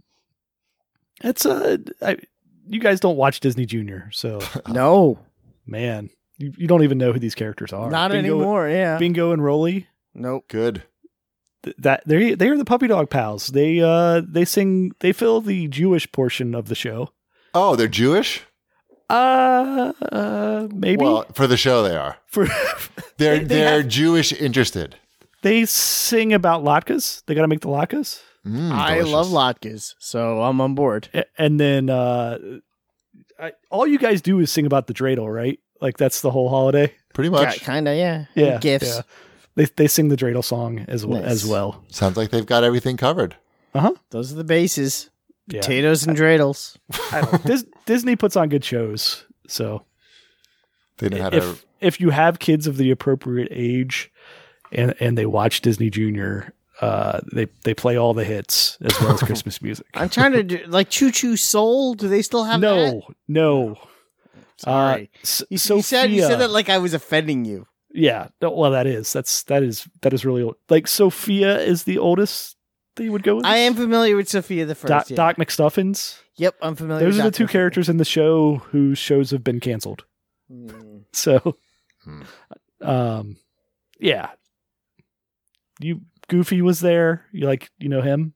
it's uh, I, you guys don't watch Disney Junior, so no, man, you, you don't even know who these characters are. not Bingo, anymore. Yeah. Bingo and Rolly. Nope. Good. th- That they they are the puppy dog pals. They uh they sing they fill the Jewish portion of the show. Oh, they're Jewish? Uh, uh maybe Well, for the show they are. for They're They- they they're have- Jewish interested. they sing about latkes. They got to make the latkes. Mm, I delicious. love latkes, so I'm on board. A- And then uh, I, all you guys do is sing about the dreidel, right? Like that's the whole holiday. Pretty much. Kind of, yeah. Yeah, Gifts. yeah. They they sing the dreidel song as well Nice. as well. Sounds like they've got everything covered. Uh huh. Those are the bases. Yeah. Potatoes and dreidels. I don't- Dis- Disney puts on good shows, so They know how to. if if you have kids of the appropriate age and and they watch Disney Junior, uh, they they play all the hits as well as Christmas music. I'm trying to do like Choo Choo Soul. Do they still have that? no, no. Sorry. Uh, S- You, you Sophia, said you said that like I was offending you. yeah. no, Well, that is that's that is that is really old. Like Sophia is the oldest that you would go with. I am familiar with Sophia the First. Doc, yeah. Doc McStuffins. Yep, I'm familiar. Those with are the Doc two McStuffins. characters in the show whose shows have been canceled. Hmm. So, Hmm. um, yeah. You Goofy was there. You like you know him.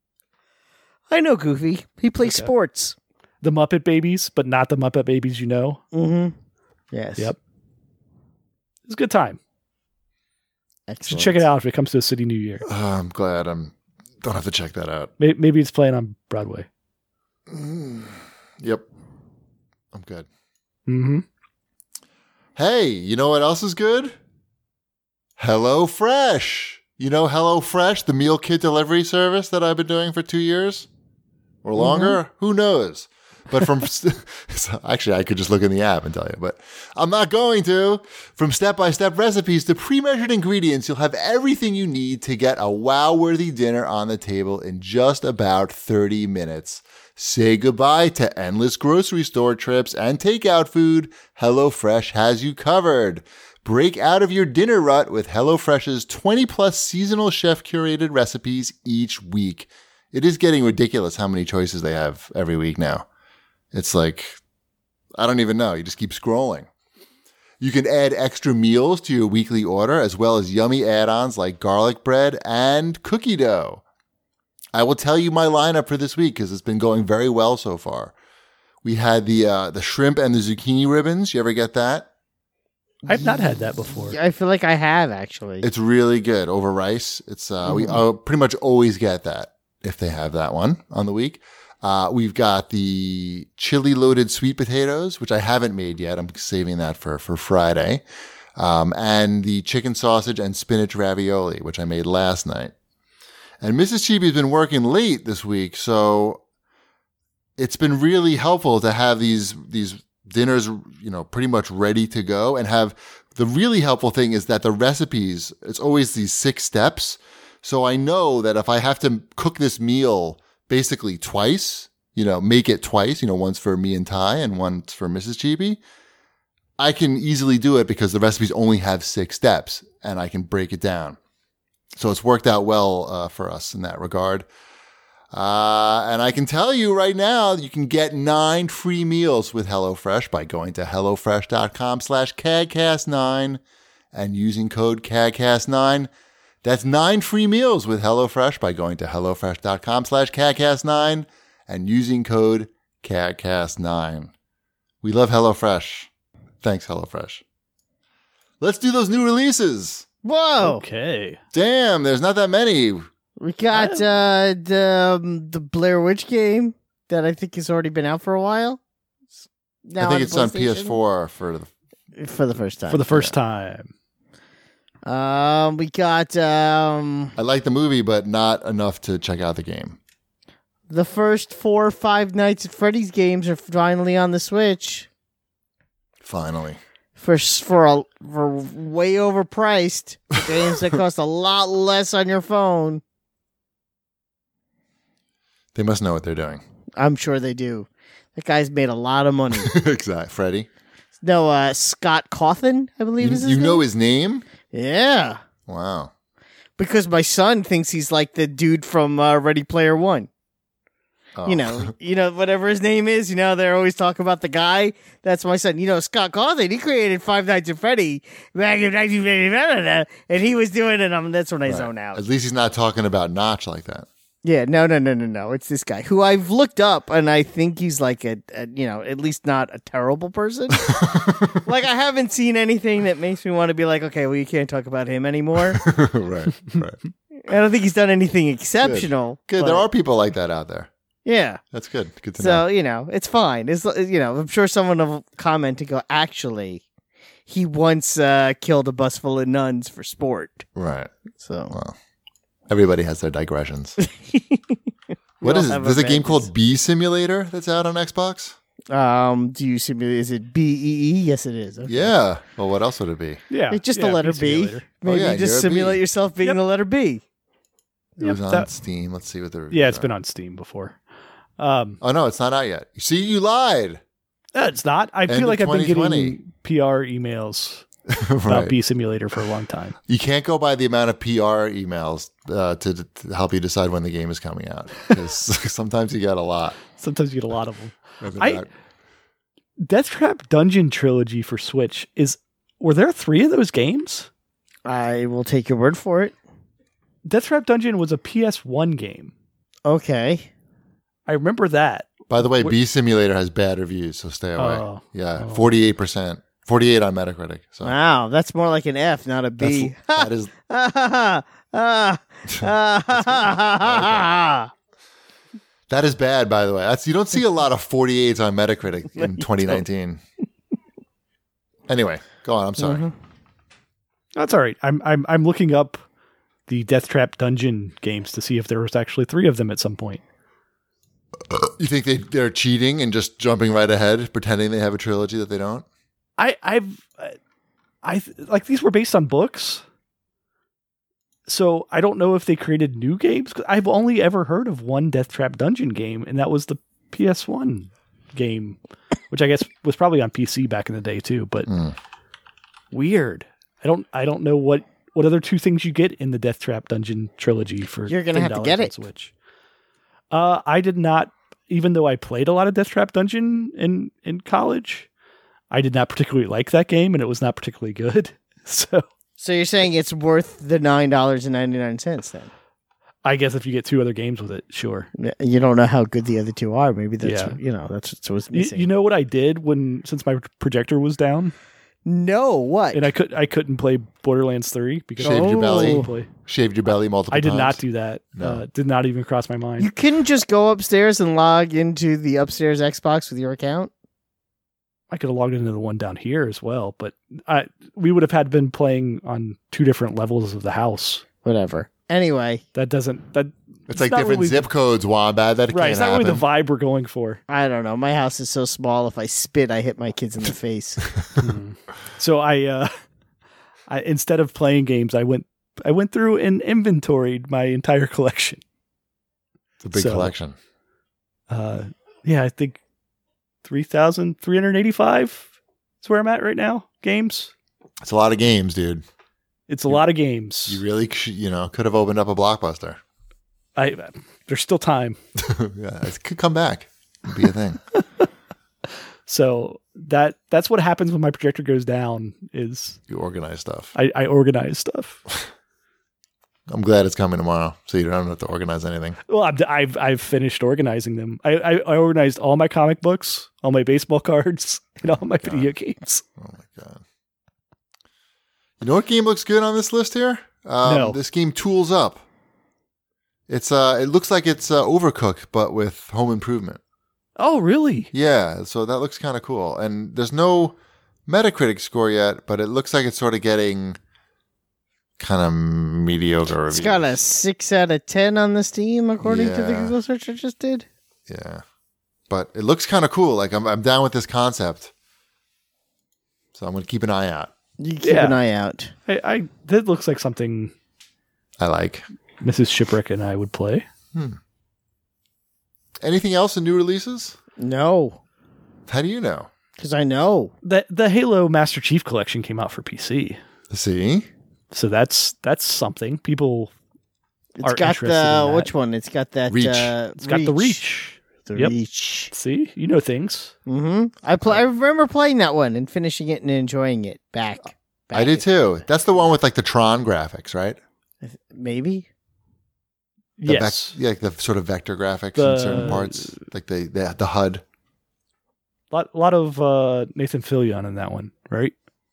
I know Goofy. He plays Okay. sports. The Muppet Babies, but not the Muppet Babies you know. Mm-hmm. Yes. Yep. It's a good time. You Excellent. should check it out if it comes to a city New Year. Oh, I'm glad I'm. Don't have to check that out. May- Maybe it's playing on Broadway. Mm. Yep. I'm good. Mm-hmm. Hey, you know what else is good? Hello Fresh. You know Hello Fresh, the meal kit delivery service that I've been doing for two years or longer? Who knows? But from so actually, I could just look in the app and tell you, but I'm not going to. From step-by-step recipes to pre-measured ingredients, you'll have everything you need to get a wow-worthy dinner on the table in just about thirty minutes. Say goodbye to endless grocery store trips and takeout food. HelloFresh has you covered. Break out of your dinner rut with HelloFresh's twenty plus seasonal chef-curated recipes each week. It is getting ridiculous how many choices they have every week now. It's like, I don't even know. You just keep scrolling. You can add extra meals to your weekly order, as well as yummy add-ons like garlic bread and cookie dough. I will tell you my lineup for this week because it's been going very well so far. We had the uh, the shrimp and the zucchini ribbons. You ever get that? I've not had that before. I feel like I have actually. It's really good over rice. It's uh, we uh, pretty much always get that if they have that one on the week. Uh, we've got the chili loaded sweet potatoes, which I haven't made yet. I'm saving that for, for Friday. Um, and the chicken sausage and spinach ravioli, which I made last night. And Missus Chibi's been working late this week, so it's been really helpful to have these, these dinners, you know, pretty much ready to go and have the really helpful thing is that the recipes, it's always these six steps. So I know that if I have to cook this meal basically twice, you know, make it twice, you know, once for me and Ty and once for Missus Chibi, I can easily do it because the recipes only have six steps and I can break it down. So it's worked out well uh, for us in that regard. Uh, and I can tell you right now, you can get nine free meals with HelloFresh by going to HelloFresh.com slash CAGcast9 and using code CAGcast nine. That's nine free meals with HelloFresh by going to HelloFresh.com slash CAGcast9 and using code CAGcast nine. We love HelloFresh. Thanks, HelloFresh. Let's do those new releases. Whoa! Okay. Damn, there's not that many. We got uh, the um, the Blair Witch game that I think has already been out for a while. Now I think it's on P S PlayStation four for the for the first time. For the first time. Um, we got um I like the movie, but not enough to check out the game. the first four or five Nights at Freddy's games are finally on the Switch Finally. for s- for a, for way overpriced for games that cost a lot less on your phone. They must know what they're doing. I'm sure they do. That guy's made a lot of money. Exactly. Freddie. No, uh, Scott Cawthon, I believe You, is his you name. know his name? Yeah, Wow. because my son thinks he's like the dude from uh, Ready Player One. Oh. You know, you know, whatever his name is. You know, they're always talking about the guy. That's my son. You know, Scott Cawthon. He created Five Nights at Freddy back in nineteen eighty-nine, and he was doing it. Um, that's when I Right. zone out. At least he's not talking about Notch like that. Yeah, no, no, no, no, no. It's this guy who I've looked up, and I think he's like a, a you know, at least not a terrible person. Like, I haven't seen anything that makes me want to be like, okay, well, you can't talk about him anymore. Right. Right. I don't think he's done anything exceptional. Good. but- There are people like that out there. Yeah. That's good. Good to So, know. you know, it's fine. It's, you know, I'm sure someone will comment and go, actually, he once uh, killed a bus full of nuns for sport. Right. So, Well, everybody has their digressions. What all is it? have There's a game events. called Bee Simulator that's out on Xbox? um, do you simulate? Is it B E E? Yes, it is. Okay. Yeah. Well, what else would it be? Yeah, It's just yeah, the letter Bee B. Simulator. Maybe Oh, yeah, you just you're a simulate bee. yourself being Yep. the letter B. It Yep, was on that- Steam. Let's see what the reviews Yeah, it's are. been on Steam before. Um, Oh, no, it's not out yet. See, you lied. uh, it's not. I End feel of like I've been twenty twenty. getting P R emails about Right. Bee Simulator for a long time. You can't go by the amount of P R emails uh, to, to help you decide when the game is coming out. 'Cause sometimes you get a lot. Sometimes you get a lot of them. That's I- about- Death Trap Dungeon Trilogy for Switch is. Were there three of those games? I will take your word for it. Death Trap Dungeon was a P S one game. Okay. I remember that. By the way, What- Bee Simulator has bad reviews, so stay away. Oh. yeah, Oh. forty-eight percent. forty-eight on Metacritic. So Wow, that's more like an F, not a that's, B. that is Ah, ah, ah, ah. that is bad, by the way. That's you don't see a lot of forty-eights on Metacritic in twenty nineteen. Anyway, go on. I'm sorry. Mhm. That's all right. I'm I'm I'm looking up the Death Trap Dungeon games to see if there was actually three of them at some point. You think they they're cheating and just jumping right ahead, pretending they have a trilogy that they don't? I I've I like these were based on books, so I don't know if they created new games. 'Cause I've only ever heard of one Death Trap Dungeon game, and that was the P S one game, which I guess was probably on P C back in the day too. But Mm. weird. I don't I don't know what what other two things you get in the Death Trap Dungeon trilogy for. You're gonna have to ten dollars get on it. Switch. Uh, I did not, even though I played a lot of Death Trap Dungeon in in college. I did not particularly like that game, and it was not particularly good. So So you're saying it's worth the nine dollars and ninety nine cents then? I guess if you get two other games with it, sure. You don't know how good the other two are. Maybe that's Yeah. you know that's what's You, missing. you know what I did when since my projector was down no, what? and I could I couldn't play Borderlands three because Shaved your Oh. belly. Play. Shaved your belly multiple I did times. not do that. No. Uh, did not even cross my mind. You couldn't just go upstairs and log into the upstairs Xbox with your account. I could have logged into the one down here as well, but I we would have had been playing on two different levels of the house. Whatever. Anyway, That doesn't that It's like not different really- zip codes, Wombat. That right. can't It's not happen. really the vibe we're going for. I don't know. My house is so small. If I spit, I hit my kids in the face. So I, uh, I instead of playing games, I went I went through and inventoried my entire collection. It's a big So- collection. Uh, yeah, I think three thousand three hundred eighty-five is where I'm at right now. Games. It's a lot of games, dude. It's a lot of games. You really, sh- you know, could have opened up a Blockbuster. I there's still time. Yeah, it could come back. It'd be a thing. So that that's what happens when my projector goes down. Is You organize stuff. I, I organize stuff. I'm glad it's coming tomorrow, so you don't have to organize anything. Well, I'm, I've I've finished organizing them. I, I I organized all my comic books, all my baseball cards, and all my video games. Oh my god! You know what game looks good on this list here? Um, No. This game, Tools Up. It's uh, it looks like it's uh, Overcooked, but with Home Improvement. Oh, really? Yeah, so that looks kind of cool. And there's no Metacritic score yet, but it looks like it's sort of getting kind of mediocre reviews. It's got a six out of ten on the Steam, according to the Yeah. Google search I just did. Yeah. But it looks kind of cool. Like, I'm, I'm down with this concept. So I'm going to keep an eye out. You keep Yeah. an eye out. I, I that looks like something I like. Missus Shipwreck and I would play. Anything else in new releases? No, How do you know? because I know. The the Halo Master Chief Collection came out for P C, See? so that's that's something people It's are got interested the in that. which one? It's got that Reach. Uh, It's got the reach. The Yep. reach. See, you know things. Mm-hmm. I play. I remember playing that one and finishing it and enjoying it. Back. back I did too. That's the one with like the Tron graphics, right? Maybe. The Yes, vec- yeah, like the sort of vector graphics The- in certain parts, like the the, the H U D. lot lot of uh, Nathan Fillion in that one, right?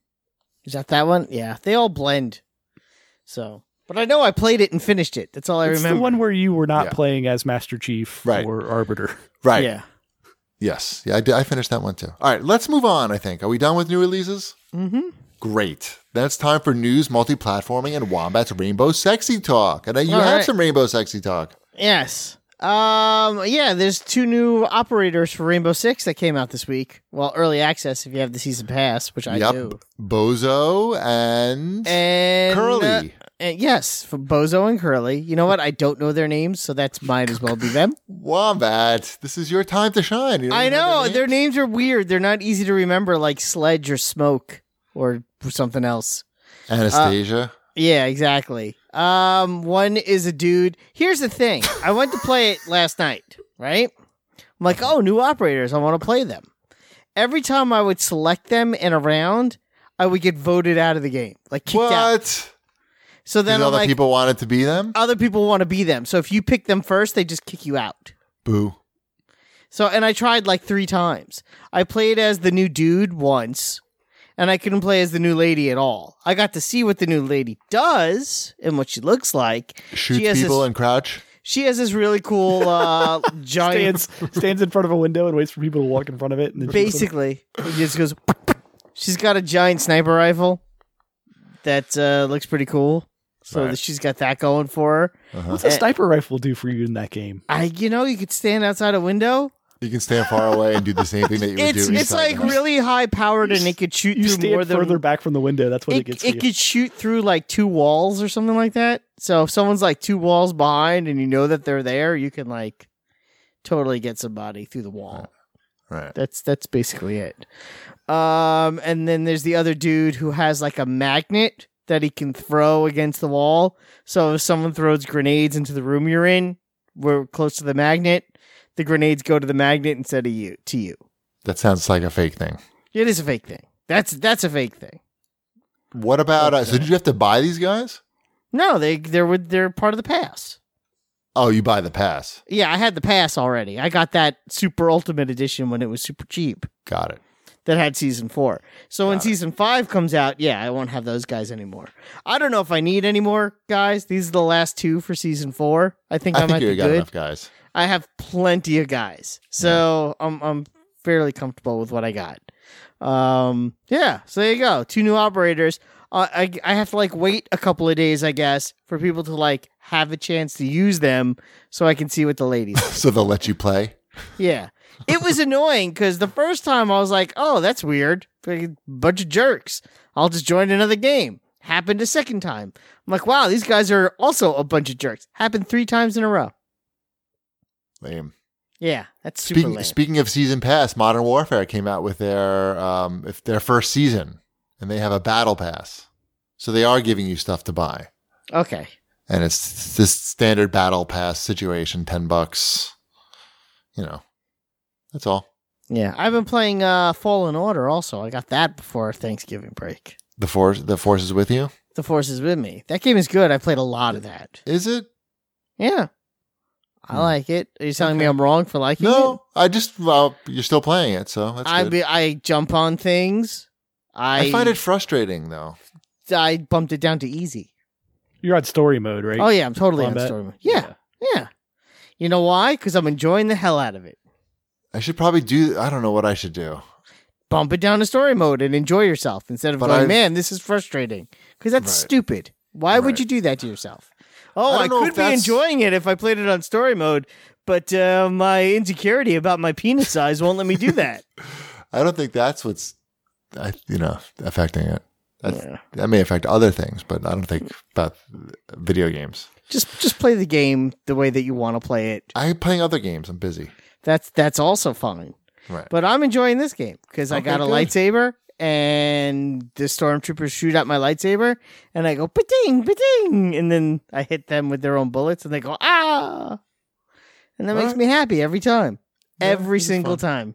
Is that that one? Yeah, they all blend. So, but I know I played it and finished it. That's all I it's remember. the one where you were not Yeah. playing as Master Chief Right. or Arbiter. Right. Yeah. Yes. Yeah, I, did, I finished that one too. All right, let's move on, I think. Are we done with new releases? Mm-hmm. Great. Then it's time for news, multi-platforming, and Wombat's Rainbow Sexy Talk. And uh, you All have right. some Rainbow Sexy Talk. Yes. Um. Yeah. There's two new operators for Rainbow Six that came out this week. Well, early access if you have the season pass, which I yep. do. Bozo and, And Curly. uh, and yes, for Bozo and Curly. You know what? I don't know their names, so that's might as well be them. Wombat. This is your time to shine. You don't I even have know their their names? names are weird. They're not easy to remember, like Sledge or Smoke or something else. Anastasia. Yeah, exactly. Um, one is a dude. Here's the thing. I went to play it last night, right? I'm like, oh, new operators. I want to play them. Every time I would select them in a round, I would get voted out of the game, like kicked what? out. So then Because I'm other like, people wanted to be them? other people want to be them. So if you pick them first, they just kick you out. Boo. So, and I tried like three times. I played as the new dude once, and I couldn't play as the new lady at all. I got to see what the new lady does and what she looks like. Shoots She has people this- and crouch. She has this really cool uh, giant. Stands stands in front of a window and waits for people to walk in front of it. And then shoots them. Basically, it just goes. She's got a giant sniper rifle that uh, looks pretty cool. So Right. she's got that going for her. Uh-huh. What's a Eh. sniper rifle do for you in that game? I, you know, you could stand outside a window. You can stand far away and do the same thing that you would It's do. it's inside like the house. really high powered, and it could shoot You through stand more than further back from the window. That's what it, it, gets it you. could shoot through like two walls or something like that. So if someone's like two walls behind and you know that they're there, you can like totally get somebody through the wall. Right. That's that's basically it. Um, and then there's the other dude who has like a magnet that he can throw against the wall. So if someone throws grenades into the room you're in, we're close to the magnet, the grenades go to the magnet instead of you to you. That sounds like a fake thing. It is a fake thing. That's that's a fake thing. What about, uh, so did you have to buy these guys? No, they they're they're part of the pass. Oh, you buy the pass. Yeah, I had the pass already. I got that super ultimate edition when it was super cheap. Got it. That had season four. So when Got it. season five comes out, yeah, I won't have those guys anymore. I don't know if I need any more guys. These are the last two for season four. I think I, I might think you be got good. enough guys. I have plenty of guys, so I'm I'm fairly comfortable with what I got. Um, yeah. So there you go. Two new operators. Uh, I I have to like wait a couple of days, I guess, for people to like have a chance to use them, so I can see what the ladies. So they'll let you play? Yeah. It was annoying because the first time I was like, oh, that's weird. A bunch of jerks. I'll just join another game. Happened a second time. I'm like, wow, these guys are also a bunch of jerks. Happened three times in a row. Lame. Yeah, that's super Speaking, lame. speaking of season pass, Modern Warfare came out with their um, if their first season, and they have a battle pass. So they are giving you stuff to buy. Okay. And it's this standard battle pass situation, ten bucks. You know, that's all. Yeah, I've been playing uh, Fallen Order also. I got that before Thanksgiving break. The force, the force is with you. The Force is with me. That game is good. I played a lot of that. Is it? Yeah. I Hmm. like it. Are you telling me Okay. I'm wrong for liking it? No, I just well, you're still playing it, so that's I good. be, I jump on things. I, I find it frustrating though. I bumped it down to easy. You're on story mode, right? Oh yeah, I'm totally on Combat? story mode. Yeah, yeah. You know why? Because I'm enjoying the hell out of it. I should probably do. I don't know what I should do. Bump it down to story mode and enjoy yourself instead of But going, I've- man, this is frustrating. Because that's Right. stupid. Why would Right. you do that to yourself? Oh, I I, don't know could if be that's- enjoying it if I played it on story mode, but uh, my insecurity about my penis size won't let me do that. I don't think that's what's, I- you know, affecting it. That, Yeah. that may affect other things, but I don't think about video games. Just just play the game the way that you want to play it. I'm playing other games. I'm busy. That's that's also fine. Right. But I'm enjoying this game because I Okay, got a good. lightsaber and the stormtroopers shoot at my lightsaber and I go ba-ding, ba-ding, and then I hit them with their own bullets and they go ah, and that All makes right. me happy every time, Yeah, every it is single fun. time.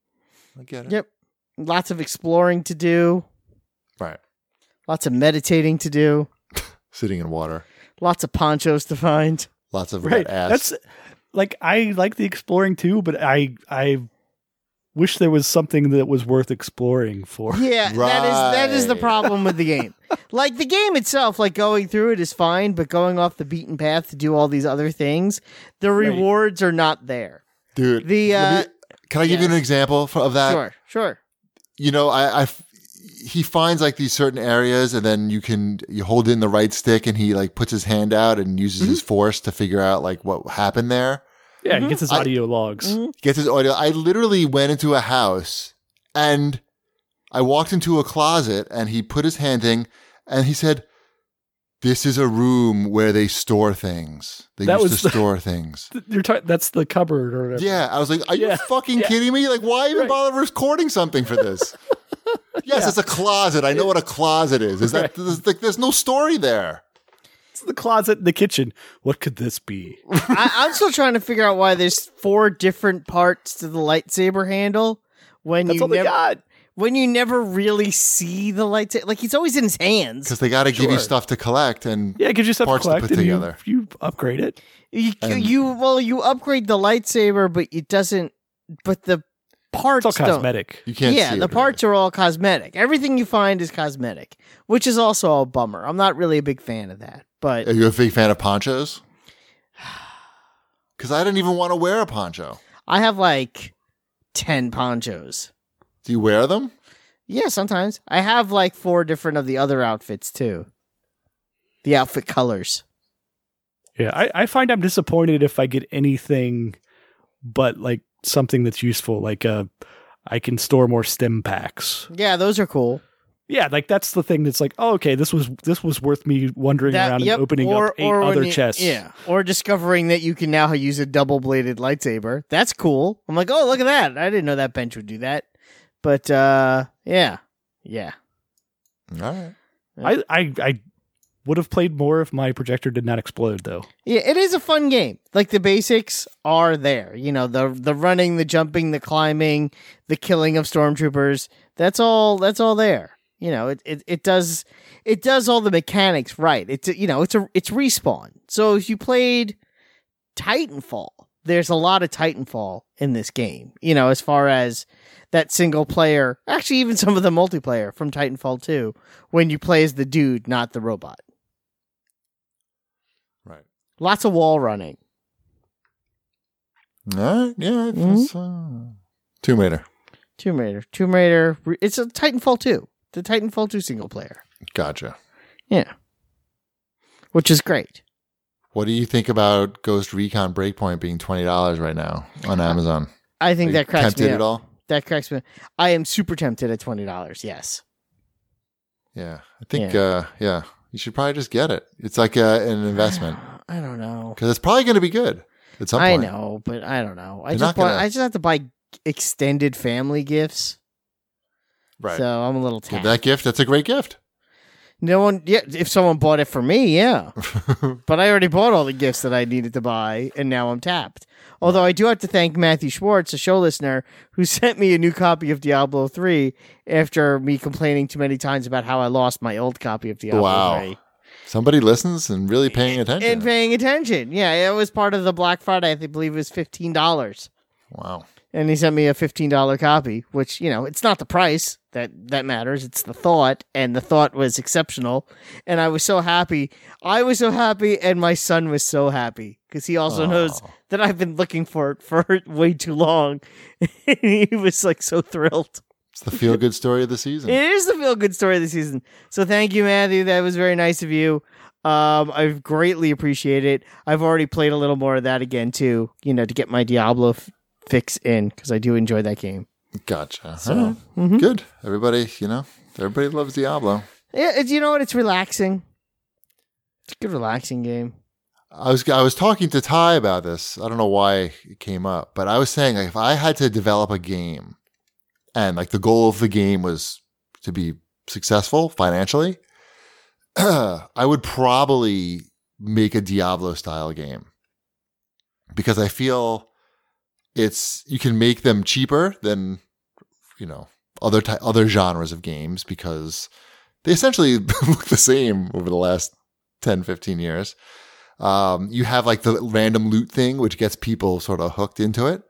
I get it. Yep, lots of exploring to do, Right. lots of meditating to do, Sitting in water. lots of ponchos to find. Lots of Right. red ass. That's like I like the exploring too, but I I wish there was something that was worth exploring for. Yeah, that is that is the Right. problem with the game. Like the game itself, like going through it is fine, but going off the beaten path to do all these other things, the Right. rewards are not there. Dude. The let uh, me- can I give you yeah. an example for- of that? sure, sure. You know, I, I, he finds like these certain areas, and then you can you hold in the right stick, and he like puts his hand out and uses his force to figure out like what happened there. Yeah, he gets his I- audio logs. Mhm. Gets his audio. I literally went into a house and I walked into a closet, and he put his hand in, and he said, "This is a room where they store things. They That used was to the- store things." You're ta- that's the cupboard or whatever. Yeah, I was like, "Are you Yeah, fucking yeah. kidding me? Like, why even Right. bother recording something for this?" Yes, Yeah. it's a closet. I know what a closet is. Is that Right. there's, like, there's no story there? It's the closet in the kitchen. What could this be? I, I'm still trying to figure out why there's four different parts to the lightsaber handle when That's you all they never got. when you never really see the lightsaber. Like he's always in his hands. Because they got to give you Sure. stuff to collect, and Yeah, because you just have to Parts to collect put and you, together. you upgrade it. You, And- you well, you upgrade the lightsaber, but it doesn't. But the parts It's all don't. cosmetic. you can't. Yeah, see the it, parts are all cosmetic. Everything you find is cosmetic, which is also a bummer. I'm not really a big fan of that. But Are you a big fan of ponchos? Because I didn't even want to wear a poncho. I have like ten ponchos. Do you wear them? Yeah, sometimes. I have like four different of the other outfits too. The outfit colors. Yeah, I, I find I'm disappointed if I get anything but like something that's useful, like uh, I can store more stem packs. Yeah, those are cool. Yeah, like that's the thing that's like, oh, okay, this was this was worth me wandering That- around yep, and opening or- up eight or when other you- chests. Yeah, or discovering that you can now use a double-bladed lightsaber. That's cool. I'm like, oh, look at that. I didn't know that bench would do that. But uh, yeah, yeah. All right. I, I I would have played more if my projector did not explode, though. Yeah, it is a fun game. Like the basics are there. You know, the the running, the jumping, the climbing, the killing of stormtroopers. That's all that's all there. You know, it, it, it does it does all the mechanics right. It's a- you know, it's a it's Respawn. So if you played Titanfall, there's a lot of Titanfall in this game. You know, as far as that single player, actually even some of the multiplayer from Titanfall two, when you play as the dude, not the robot. Right. Lots of wall running. All right. Yeah. Mm-hmm. It's, uh, Tomb Raider. Tomb Raider. Tomb Raider. It's a Titanfall two. The Titanfall two single player. Gotcha. Yeah. Which is great. What do you think about Ghost Recon Breakpoint being twenty dollars right now on Amazon? I think Are you that cracks tempted me at up. all? That cracks me. I am super tempted at twenty dollars. Yes. Yeah. I think. Yeah. Uh, yeah. You should probably just get it. It's like uh, an investment I don't know. because it's probably going to be good at some I point. know, but I don't know. I You're just not want, gonna- I just have to buy extended family gifts. Right. So I'm a little Give tapped. that gift. That's a great gift. No one, yeah. If someone bought it for me, yeah. But I already bought all the gifts that I needed to buy, and now I'm tapped. Although I do have to thank Matthew Schwartz, a show listener, who sent me a new copy of Diablo three after me complaining too many times about how I lost my old copy of Diablo Wow. three. Somebody listens and really paying attention. And paying attention. Yeah, it was part of the Black Friday. I think- believe it was fifteen dollars. Wow. And he sent me a fifteen dollars copy, which, you know, it's not the price that, that matters. It's the thought, and the thought was exceptional. And I was so happy. I was so happy, and my son was so happy because he also Aw. knows that I've been looking for it for way too long. And he was like so thrilled. the feel good story of the season. It is the feel good story of the season. So thank you, Matthew. That was very nice of you. Um, I greatly appreciate it. I've already played a little more of that again too. You know, to get my Diablo f- fix in because I do enjoy that game. Gotcha. So, All right. mhm. Good. Everybody, you know, everybody loves Diablo. Yeah, it's, you know what? It's relaxing. It's a good relaxing game. I was I was talking to Ty about this. I don't know why it came up, but I was saying like, if I had to develop a game, and like the goal of the game was to be successful financially, I would probably make a Diablo style game because I feel it's you can make them cheaper than you know other ty- other genres of games because they essentially look the same over the last ten, fifteen years. Um, you have like the random loot thing, which gets people sort of hooked into it.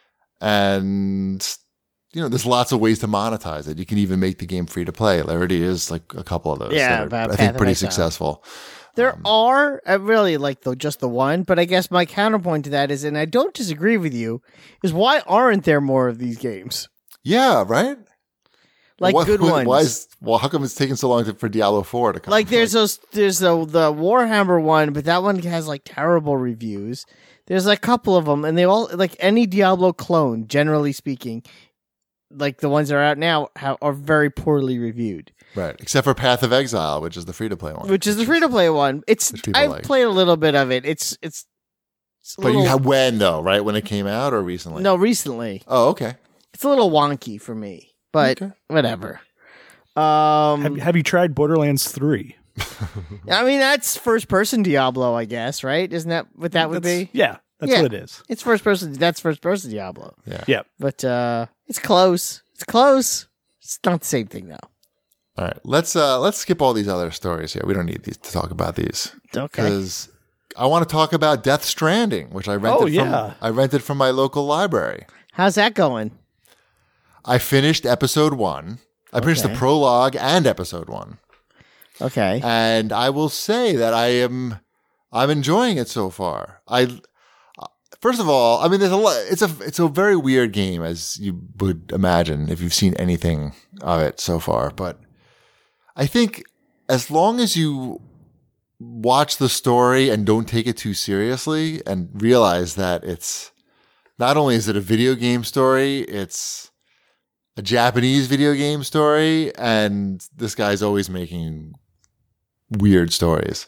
And, you know, there's lots of ways to monetize it. You can even make the game free to play. There already is like a couple of those. Yeah, that are, Path I think of pretty Exile. successful. There Um, are uh, really like the just the one, but I guess my counterpoint to that is, and I don't disagree with you, is why aren't there more of these games? Yeah, right? Like Why- good why- ones. Why is, well, how come it's taking so long to, for Diablo four to come? Like there's those there's the the Warhammer one, but that one has like terrible reviews. There's a couple of them, and they all like any Diablo clone, generally speaking, like the ones that are out now, have, are very poorly reviewed. Right. Except for Path of Exile, which is the free to play one. Which is the free to play one. It's Which people I've like. played a little bit of it. It's it's. it's a But little, you have when though, right? When it came out or recently? no recently. Oh, okay. It's a little wonky for me, but Okay. whatever. Um, Have, have you tried Borderlands three? I mean that's first person Diablo, I guess, right? Isn't that what that would That's- be? Yeah, that's Yeah. what it is. It's first person. That's first person Diablo. Yeah. Yeah. But uh, it's close. It's close. It's not the same thing though. All right. Let's uh let's skip all these other stories here. We don't need these to talk about these. Okay. Because I want to talk about Death Stranding, which I rented Oh, yeah. from I rented from my local library. How's that going? I finished episode one. I finished Okay. the prologue and episode one. Okay. And I will say that I am I'm enjoying it so far. I first of all, I mean there's a lot it's a it's a very weird game as you would imagine if you've seen anything of it so far, but I think as long as you watch the story and don't take it too seriously and realize that it's not only is it a video game story, it's a Japanese video game story, and this guy's always making weird stories.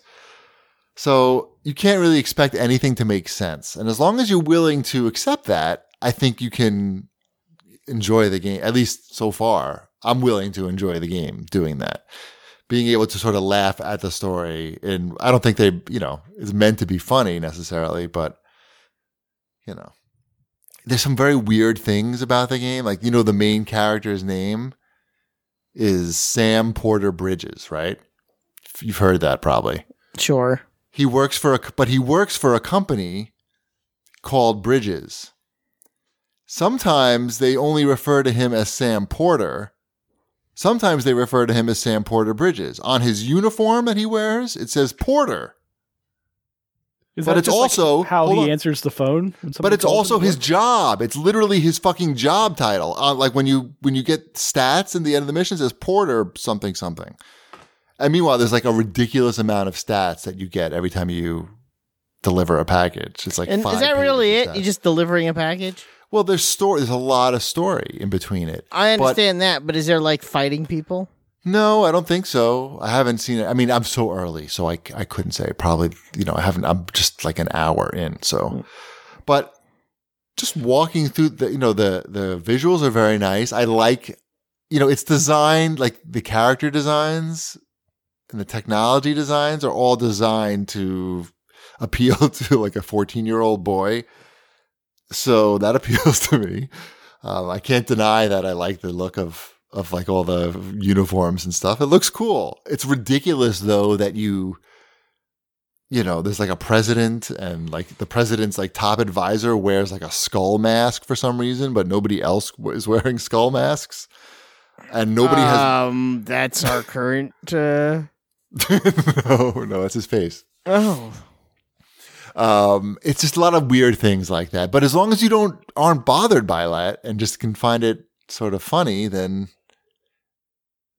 So you can't really expect anything to make sense. And as long as you're willing to accept that, I think you can enjoy the game, at least so far. I'm willing to enjoy the game doing that. Being able to sort of laugh at the story. And I don't think they, you know, it's meant to be funny necessarily, but, you know, there's some very weird things about the game. Like, you know, the main character's name is Sam Porter Bridges, right? You've heard that probably. Sure. He works for a, but he works for a company called Bridges. Sometimes they only refer to him as Sam Porter. Sometimes they refer to him as Sam Porter Bridges. On his uniform that he wears, it says Porter. Is But that it's just, like, also- how hold he on. answers the phone. when But somebody it's calls also him? his job. It's literally his fucking job title. Uh, like when you when you get stats in the end of the mission, it says Porter something something. And meanwhile, there's like a ridiculous amount of stats that you get every time you deliver a package. It's like And five is that really pages it? of You're stats. just delivering a package? Well, there's story. There's a lot of story in between it. I But- understand that, but is there like fighting people? No, I don't think so. I haven't seen it. I mean, I'm so early, so I, I couldn't say. Probably, you know, I haven't, I'm just like an hour in. So, but just walking through the, you know, the, the visuals are very nice. I like, you know, it's designed, like the character designs and the technology designs are all designed to appeal to like a fourteen year old boy. So that appeals to me. Um, I can't deny that I like the look of, of like all the uniforms and stuff. It looks cool. It's ridiculous though that you, you know, there's like a president and like the president's like top advisor wears like a skull mask for some reason, but nobody else is wearing skull masks. And nobody Um, that's our current. Uh... has, no, no, it's his face. Oh, Um, it's just a lot of weird things like that. But as long as you don't, aren't bothered by that and just can find it sort of funny, then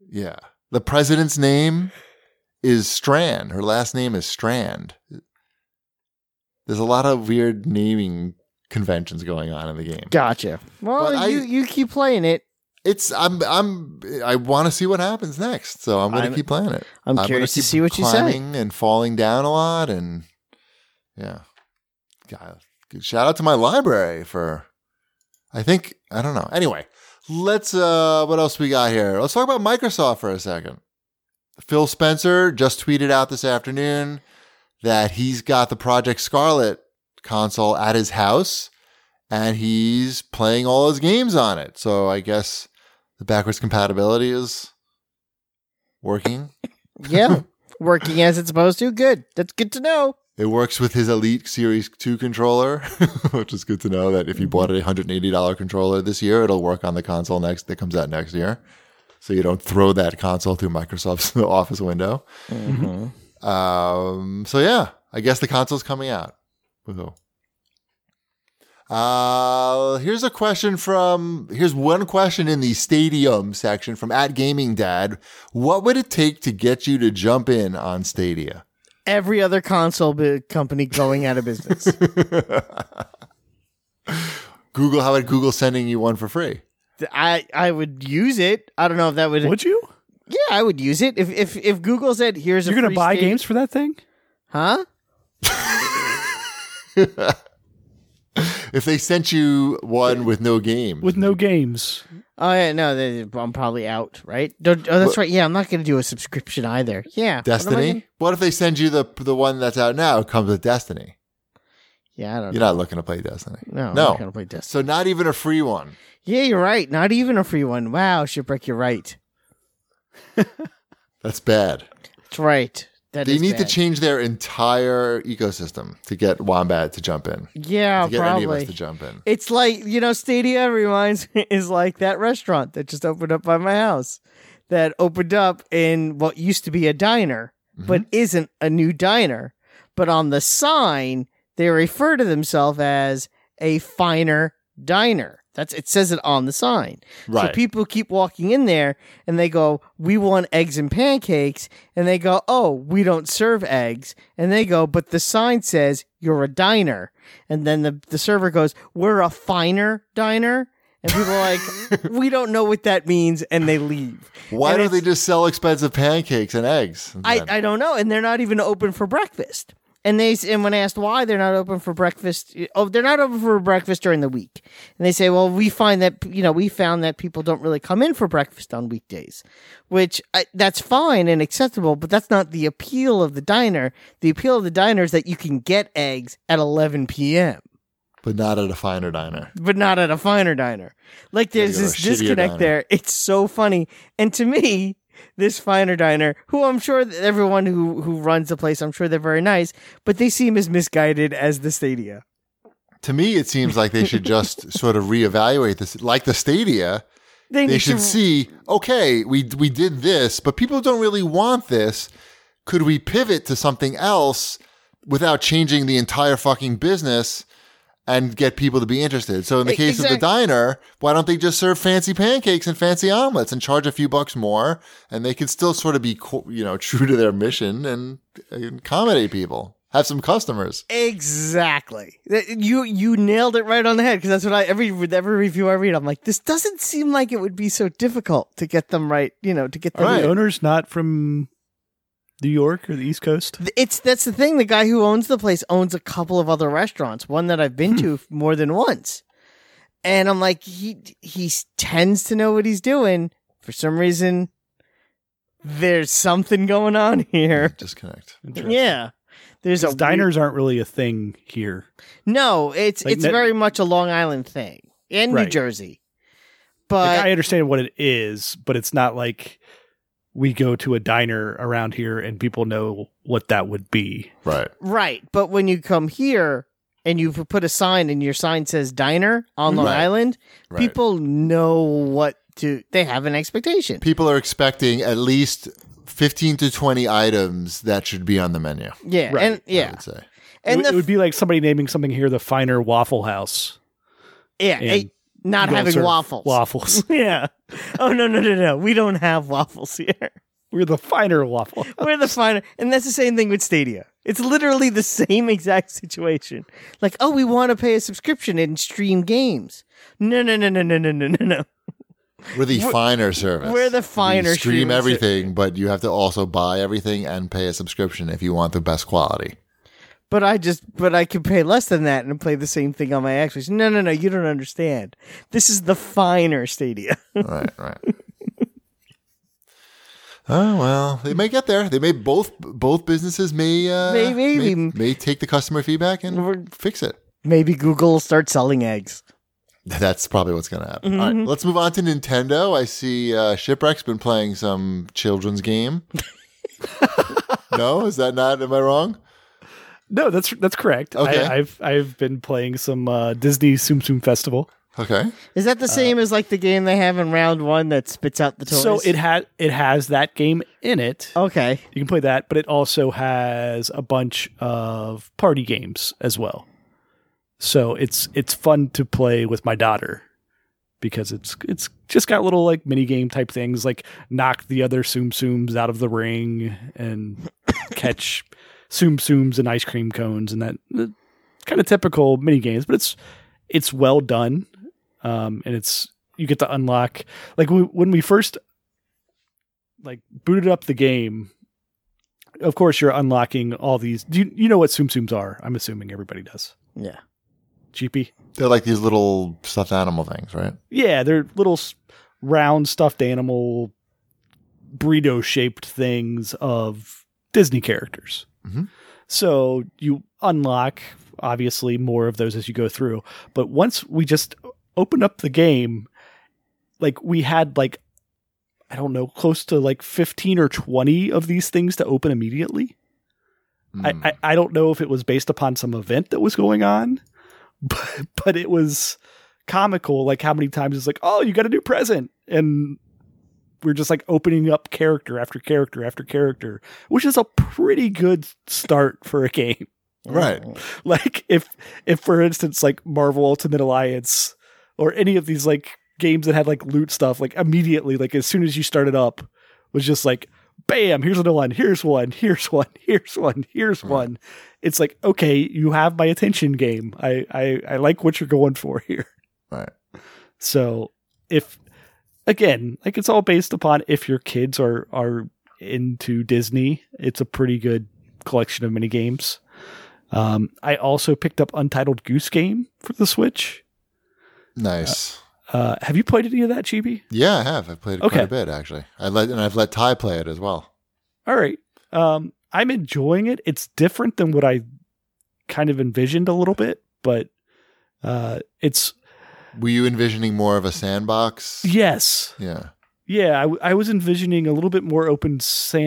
Yeah. The president's name is Strand. Her last name is Strand. There's a lot of weird naming conventions going on in the game. Gotcha. Well, But you, I- you keep playing it. It's I'm I'm I want to see what happens next, so I'm going I'm- to keep playing it. I'm gonna curious to keep see what you say. climbing and falling down a lot, and yeah, God, good shout out to my library for. I think I don't know. Anyway, let's. uh What else we got here? Let's talk about Microsoft for a second. Phil Spencer just tweeted out this afternoon that he's got the Project Scarlet console at his house, and he's playing all his games on it. So I guess the backwards compatibility is working. Yeah. Working as it's supposed to. Good. That's good to know. It works with his Elite Series two controller, which is good to know that if you bought a one hundred eighty dollars controller this year, it'll work on the console next that comes out next year. So you don't throw that console through Microsoft's Office window. Mm-hmm. Um, so yeah, I guess the console's coming out. Woohoo. Uh, here's a question from, here's one question in the Stadium section from at Gaming Dad. What would it take to get you to jump in on Stadia? Every other console bi- company going out of business. Google, how about Google sending you one for free? I, I would use it. I don't know if that would. Would you? Yeah, I would use it. If if, if Google said, here's a You're going free to buy Stadia- games for that thing? Huh? If they sent you one with no game. With no games. Oh, yeah, no, they, I'm probably out, right? Don't, oh, that's right. Yeah, I'm not going to do a subscription either. Yeah. What am I Destiny? gonna- What if they send you the the one that's out now? It comes with Destiny. Yeah, I don't You're know. not looking to play Destiny. No, I'm No. not going to play Destiny. So not even a free one. Yeah, you're right. Not even a free one. Wow, Shipwreck, you're right. That's bad. That's right. That They is need to bad. change their entire ecosystem to get Wombat to jump in. Yeah, to get any of probably. us to jump in. It's like, you know, Stadia reminds me is like that restaurant that just opened up by my house that opened up in what used to be a diner, Mm-hmm. but isn't a new diner. But on the sign, they refer to themselves as a finer diner. That's it says it on the sign. So Right. people keep walking in there and they go, "We want eggs and pancakes." And they go, "Oh, we don't serve eggs." And they go, "But the sign says you're a diner." And then the, the server goes, "We're a finer diner." And people are like, "We don't know what that means." And they leave. Why And don't they it's- just sell expensive pancakes and eggs? I, then? I don't know. And they're not even open for breakfast. And they and when asked why they're not open for breakfast, oh, they're not open for breakfast during the week. And they say, well, we find that, you know, we found that people don't really come in for breakfast on weekdays, which I, that's fine and acceptable, but that's not the appeal of the diner. The appeal of the diner is that you can get eggs at eleven p.m. But not at a finer diner. but not at a finer diner. Like there's go to a this shittier disconnect diner. there. It's so funny. And to me, this finer diner, who I'm sure that everyone who, who runs the place, I'm sure they're very nice, but they seem as misguided as the Stadia. To me, it seems like they should just sort of reevaluate this. Like the Stadia, They, they need should to, see, okay, we we did this, but people don't really want this. Could we pivot to something else without changing the entire fucking business and get people to be interested? So in the E- case of exact- the diner, why don't they just serve fancy pancakes and fancy omelets and charge a few bucks more, and they can still sort of be, co- you know, true to their mission and and accommodate people, have some customers. Exactly. That- You you nailed it right on the head because that's what I every with every review I read, I'm like, this doesn't seem like it would be so difficult to get them right. You know, to get them. Right. The owner's not from New York or the East Coast. It's that's the thing. The guy who owns the place owns a couple of other restaurants. One that I've been to more than once, and I'm like, he he tends to know what he's doing. For some reason, there's something going on here. Disconnect. Yeah, there's a Because diners aren't really a thing here. weird- no, it's Like it's net- very much a Long Island thing and New Right. Jersey, Like, but I understand what it is, but it's not like we go to a diner around here and people know what that would be. Right. right. But when you come here and you put a sign and your sign says diner on Long Right. Island, Right. people know what to. They have an expectation. People are expecting at least fifteen to twenty items that should be on the menu. Yeah, Right, and I yeah, would say. and it, the it would be like somebody naming something here the Finer Waffle House. yeah, And it- not You don't having serve waffles. Waffles. Yeah. Oh, no, no, no, no. We don't have waffles here. We're the finer waffle. We're the finer. And that's the same thing with Stadia. It's literally the same exact situation. Like, oh, we want to pay a subscription and stream games. No, no, no, no, no, no, no, no, no. We're the We're- finer service. we're the finer We stream streaming ser- everything, but you have to also buy everything and pay a subscription if you want the best quality. But I just, but I can pay less than that and play the same thing on my Xbox. No, no, no, you don't understand. This is the finer Stadia. Right, right. Oh well, they may get there. They may both both businesses may uh, May- maybe. may, may take the customer feedback and We're- fix it. Maybe Google will start selling eggs. That's probably what's going to happen. Mm-hmm. All right, let's move on to Nintendo. I see uh, Shipwreck's been playing some children's game. No, is that not? Am I wrong? No, that's that's correct. Okay. I, I've I've been playing some uh, Disney Tsum Tsum Festival. Okay. Is that the same as like the game they have in round one that spits out the toys? So it had it has that game in it. Okay. You can play that, but it also has a bunch of party games as well. So it's it's fun to play with my daughter because it's it's just got little like mini game type things like knock the other Tsum Tsums out of the ring and catch Tsum Tsums and ice cream cones and that kind of typical mini games, but it's it's well done. Um, and it's you get to unlock like we, when we first like booted up the game. Of course, you're unlocking all these. Do you, you know what Tsum Tsums are? I'm assuming everybody does. Yeah. G P? They're like these little stuffed animal things, right? Yeah, they're little s- round stuffed animal burrito shaped things of Disney characters. Mhm. So you unlock obviously more of those as you go through. But once we just opened up the game, like we had like, I don't know, close to like fifteen or twenty of these things to open immediately. Mm. I, I, I don't know if it was based upon some event that was going on, but, but it was comical. Like how many times it's like, oh, you got a new present. And we're just like opening up character after character after character, which is a pretty good start for a game. Right. Like if, if for instance, like Marvel Ultimate Alliance or any of these like games that had like loot stuff, like immediately, like as soon as you started up was just like, bam, here's another one, here's one, here's one, here's one, here's Right. one. It's like, okay, you have my attention game. I, I, I like what you're going for here. Right. So if, again, like it's all based upon if your kids are, are into Disney, it's a pretty good collection of mini games. Um, I also picked up Untitled Goose Game for the Switch. Nice. Uh, have you played any of that, Chibi? Yeah, I have. I've played it Okay. quite a bit actually. I let and I've let Ty play it as well. All right. Um, I'm enjoying it. It's different than what I kind of envisioned a little bit, but uh, it's Were you envisioning more of a sandbox? yes, Yeah. yeah. I, w- I was envisioning a little bit more open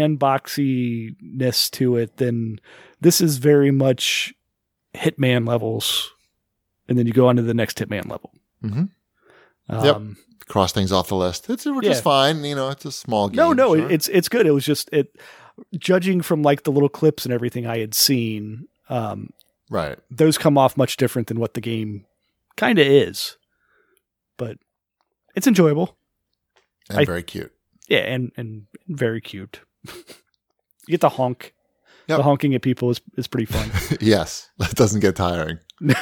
sandboxiness to it than this is very much Hitman levels, and then you go on to the next Hitman level. Mhm. Um, Yep. Cross things off the list. It's which is Yeah. fine. You know, it's a small game. No, no, sure. it's it's good. It was just it. Judging from like the little clips and everything I had seen, um, right. those come off much different than what the game kind of is. But it's enjoyable. And I- very cute. Yeah, and and very cute. You get the honk. Yep. The honking at people is is pretty fun. Yes, that doesn't get tiring. No.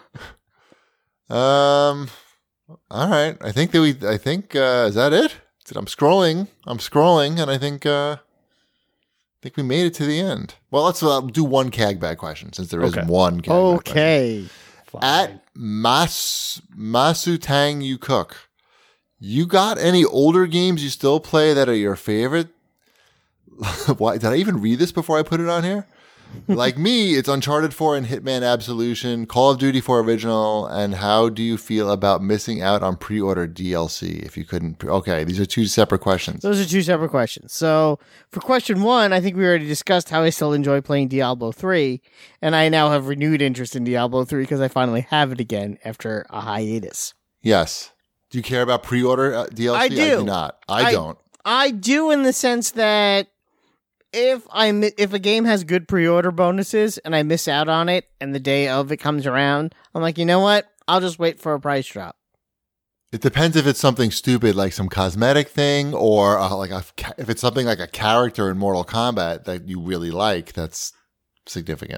Um. All right. I think that we. I think uh, is that it? I'm scrolling. I'm scrolling, and I think. Uh, I think we made it to the end. Well, let's uh, do one cagbag question since there is Okay. one. Cagbag question. Okay. Fine. At Mas Masutang You Cook, you got any older games you still play that are your favorite? Why did I even read this before I put it on here? Like me, it's Uncharted four and Hitman Absolution, Call of Duty four Original, and how do you feel about missing out on pre-order D L C if you couldn't? Pre- okay, these are two separate questions. Those are two separate questions. So for question one, I think we already discussed how I still enjoy playing Diablo three, and I now have renewed interest in Diablo three because I finally have it again after a hiatus. Yes. Do you care about pre-order uh, D L C? I do. I do not. I, I- don't. I do in the sense that if I mi- if a game has good pre-order bonuses and I miss out on it and the day of it comes around, I'm like, you know what? I'll just wait for a price drop. It depends if it's something stupid like some cosmetic thing, or uh, like a, if it's something like a character in Mortal Kombat that you really like that's significant.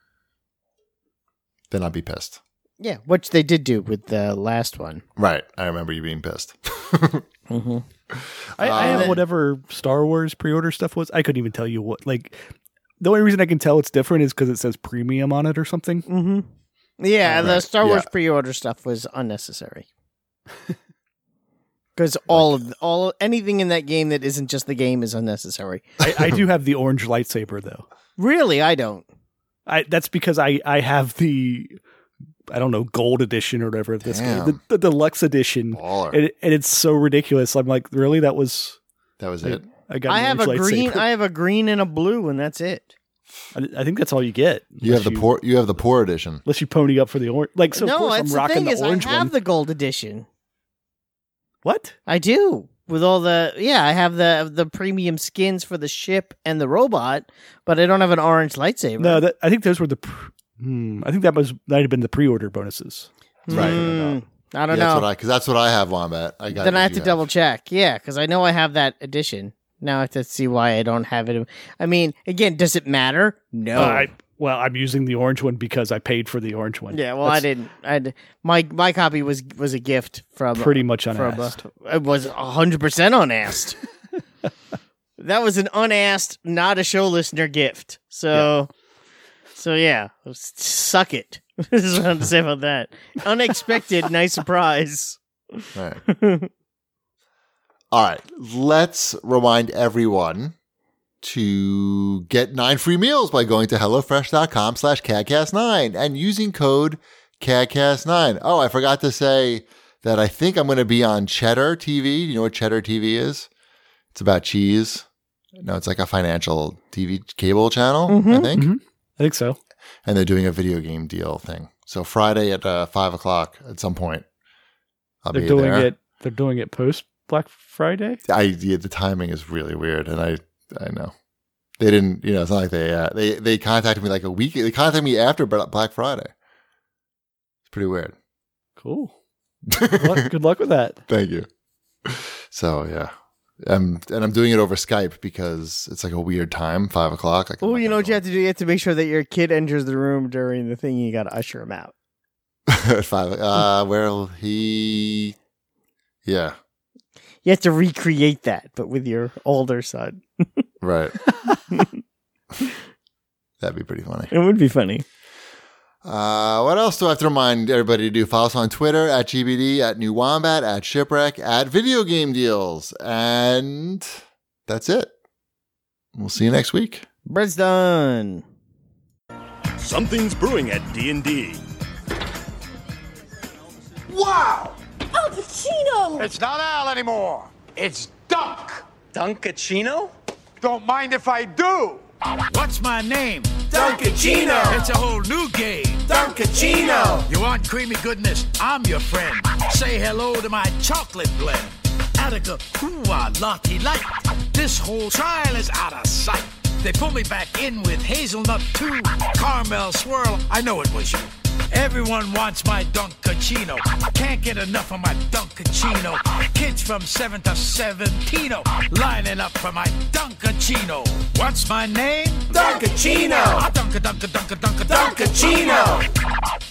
Then I'd be pissed. Yeah, which they did do with the last one. Right. I remember you being pissed. mm-hmm. I, I have whatever Star Wars pre-order stuff was. I couldn't even tell you what. Like, the only reason I can tell it's different is because it says premium on it or something. Mm-hmm. Yeah, uh, the right. Star Wars yeah. pre-order stuff was unnecessary. Because all of all anything in that game that isn't just the game is unnecessary. I, I do have the orange lightsaber though. Really, I don't. I that's because I I have the I don't know gold edition or whatever of this Damn. game, the, the deluxe edition, Baller. and, it, and it's so ridiculous. I'm like, really? That was That was like, it. I got. I an have a orange green. lightsaber. I have a green and a blue, and that's it. I, I think that's all you get. You have the unless poor. You have the poor edition. Unless you pony up for the orange. Like, so of no, course that's I'm the rocking thing the is I orange have one. the gold edition. What? I do. With all the yeah, I have the the premium skins for the ship and the robot, but I don't have an orange lightsaber. No, that, I think those were the. Pr- hmm, I think that was might have been the pre-order bonuses. Right. Mm, I don't Yeah, that's know. what I because that's what I have, Wombat. I got. Then what I have you to double check. Yeah, because I know I have that edition. Now I have to see why I don't have it. I mean, again, does it matter? No. Uh, I, well, I'm using the orange one because I paid for the orange one. yeah, well, I That's didn't. I my my copy was was a gift from pretty much from unasked. a, it was hundred percent unasked. That was an unasked, not a show listener gift. So, so yeah, suck it. This is what I have to say about that. Unexpected, nice surprise. Right. All right. Let's remind everyone to get nine free meals by going to HelloFresh.com slash CADcast9 and using code CADcast nine. Oh, I forgot to say that I think I'm going to be on Cheddar T V. You know what Cheddar T V is? It's about cheese. No, it's like a financial T V cable channel, Mhm. I think. Mhm. I think so. And they're doing a video game deal thing. So Friday at uh, five o'clock at some point, I'll They're be doing there. it. They're doing it post Black Friday. I yeah, the timing is really weird, and I I know they didn't. You know, it's not like they uh, they they contacted me like a week. They contacted me after Black Friday. It's pretty weird. Cool. Good luck, good luck with that. Thank you. So yeah, um, and I'm doing it over Skype because it's like a weird time, five o'clock. Like, Oh, you know what you have to do? You have to make sure that your kid enters the room during the thing. You got to usher him out. at five. Uh, where he, yeah, You have to recreate that, but with your older son. right. That'd be pretty funny. It would be funny. Uh, what else do I have to remind everybody to do? Follow us on Twitter at G B D, at New Wombat, at Shipwreck, at Video Game Deals. And that's it. We'll see you next week. Bread's done. Something's brewing at D and D. Wow! Al Pacino! It's not Al anymore. It's Dunk. Dunkachino? Don't mind if I do. What's my name? Dunkachino. It's a whole new game. Dunkachino. You want creamy goodness? I'm your friend. Say hello to my chocolate blend. Attica, hoo-ah, lottie light. This whole trial is out of sight. They pull me back in with hazelnut too. Caramel swirl, I know it was you. Everyone wants my Dunkachino. Can't get enough of my Dunkachino. Kids from seven to seventeen lining up for my Dunkachino. What's my name? Dunkachino. Dunka, dunka, dunka, dunka, Dunkachino.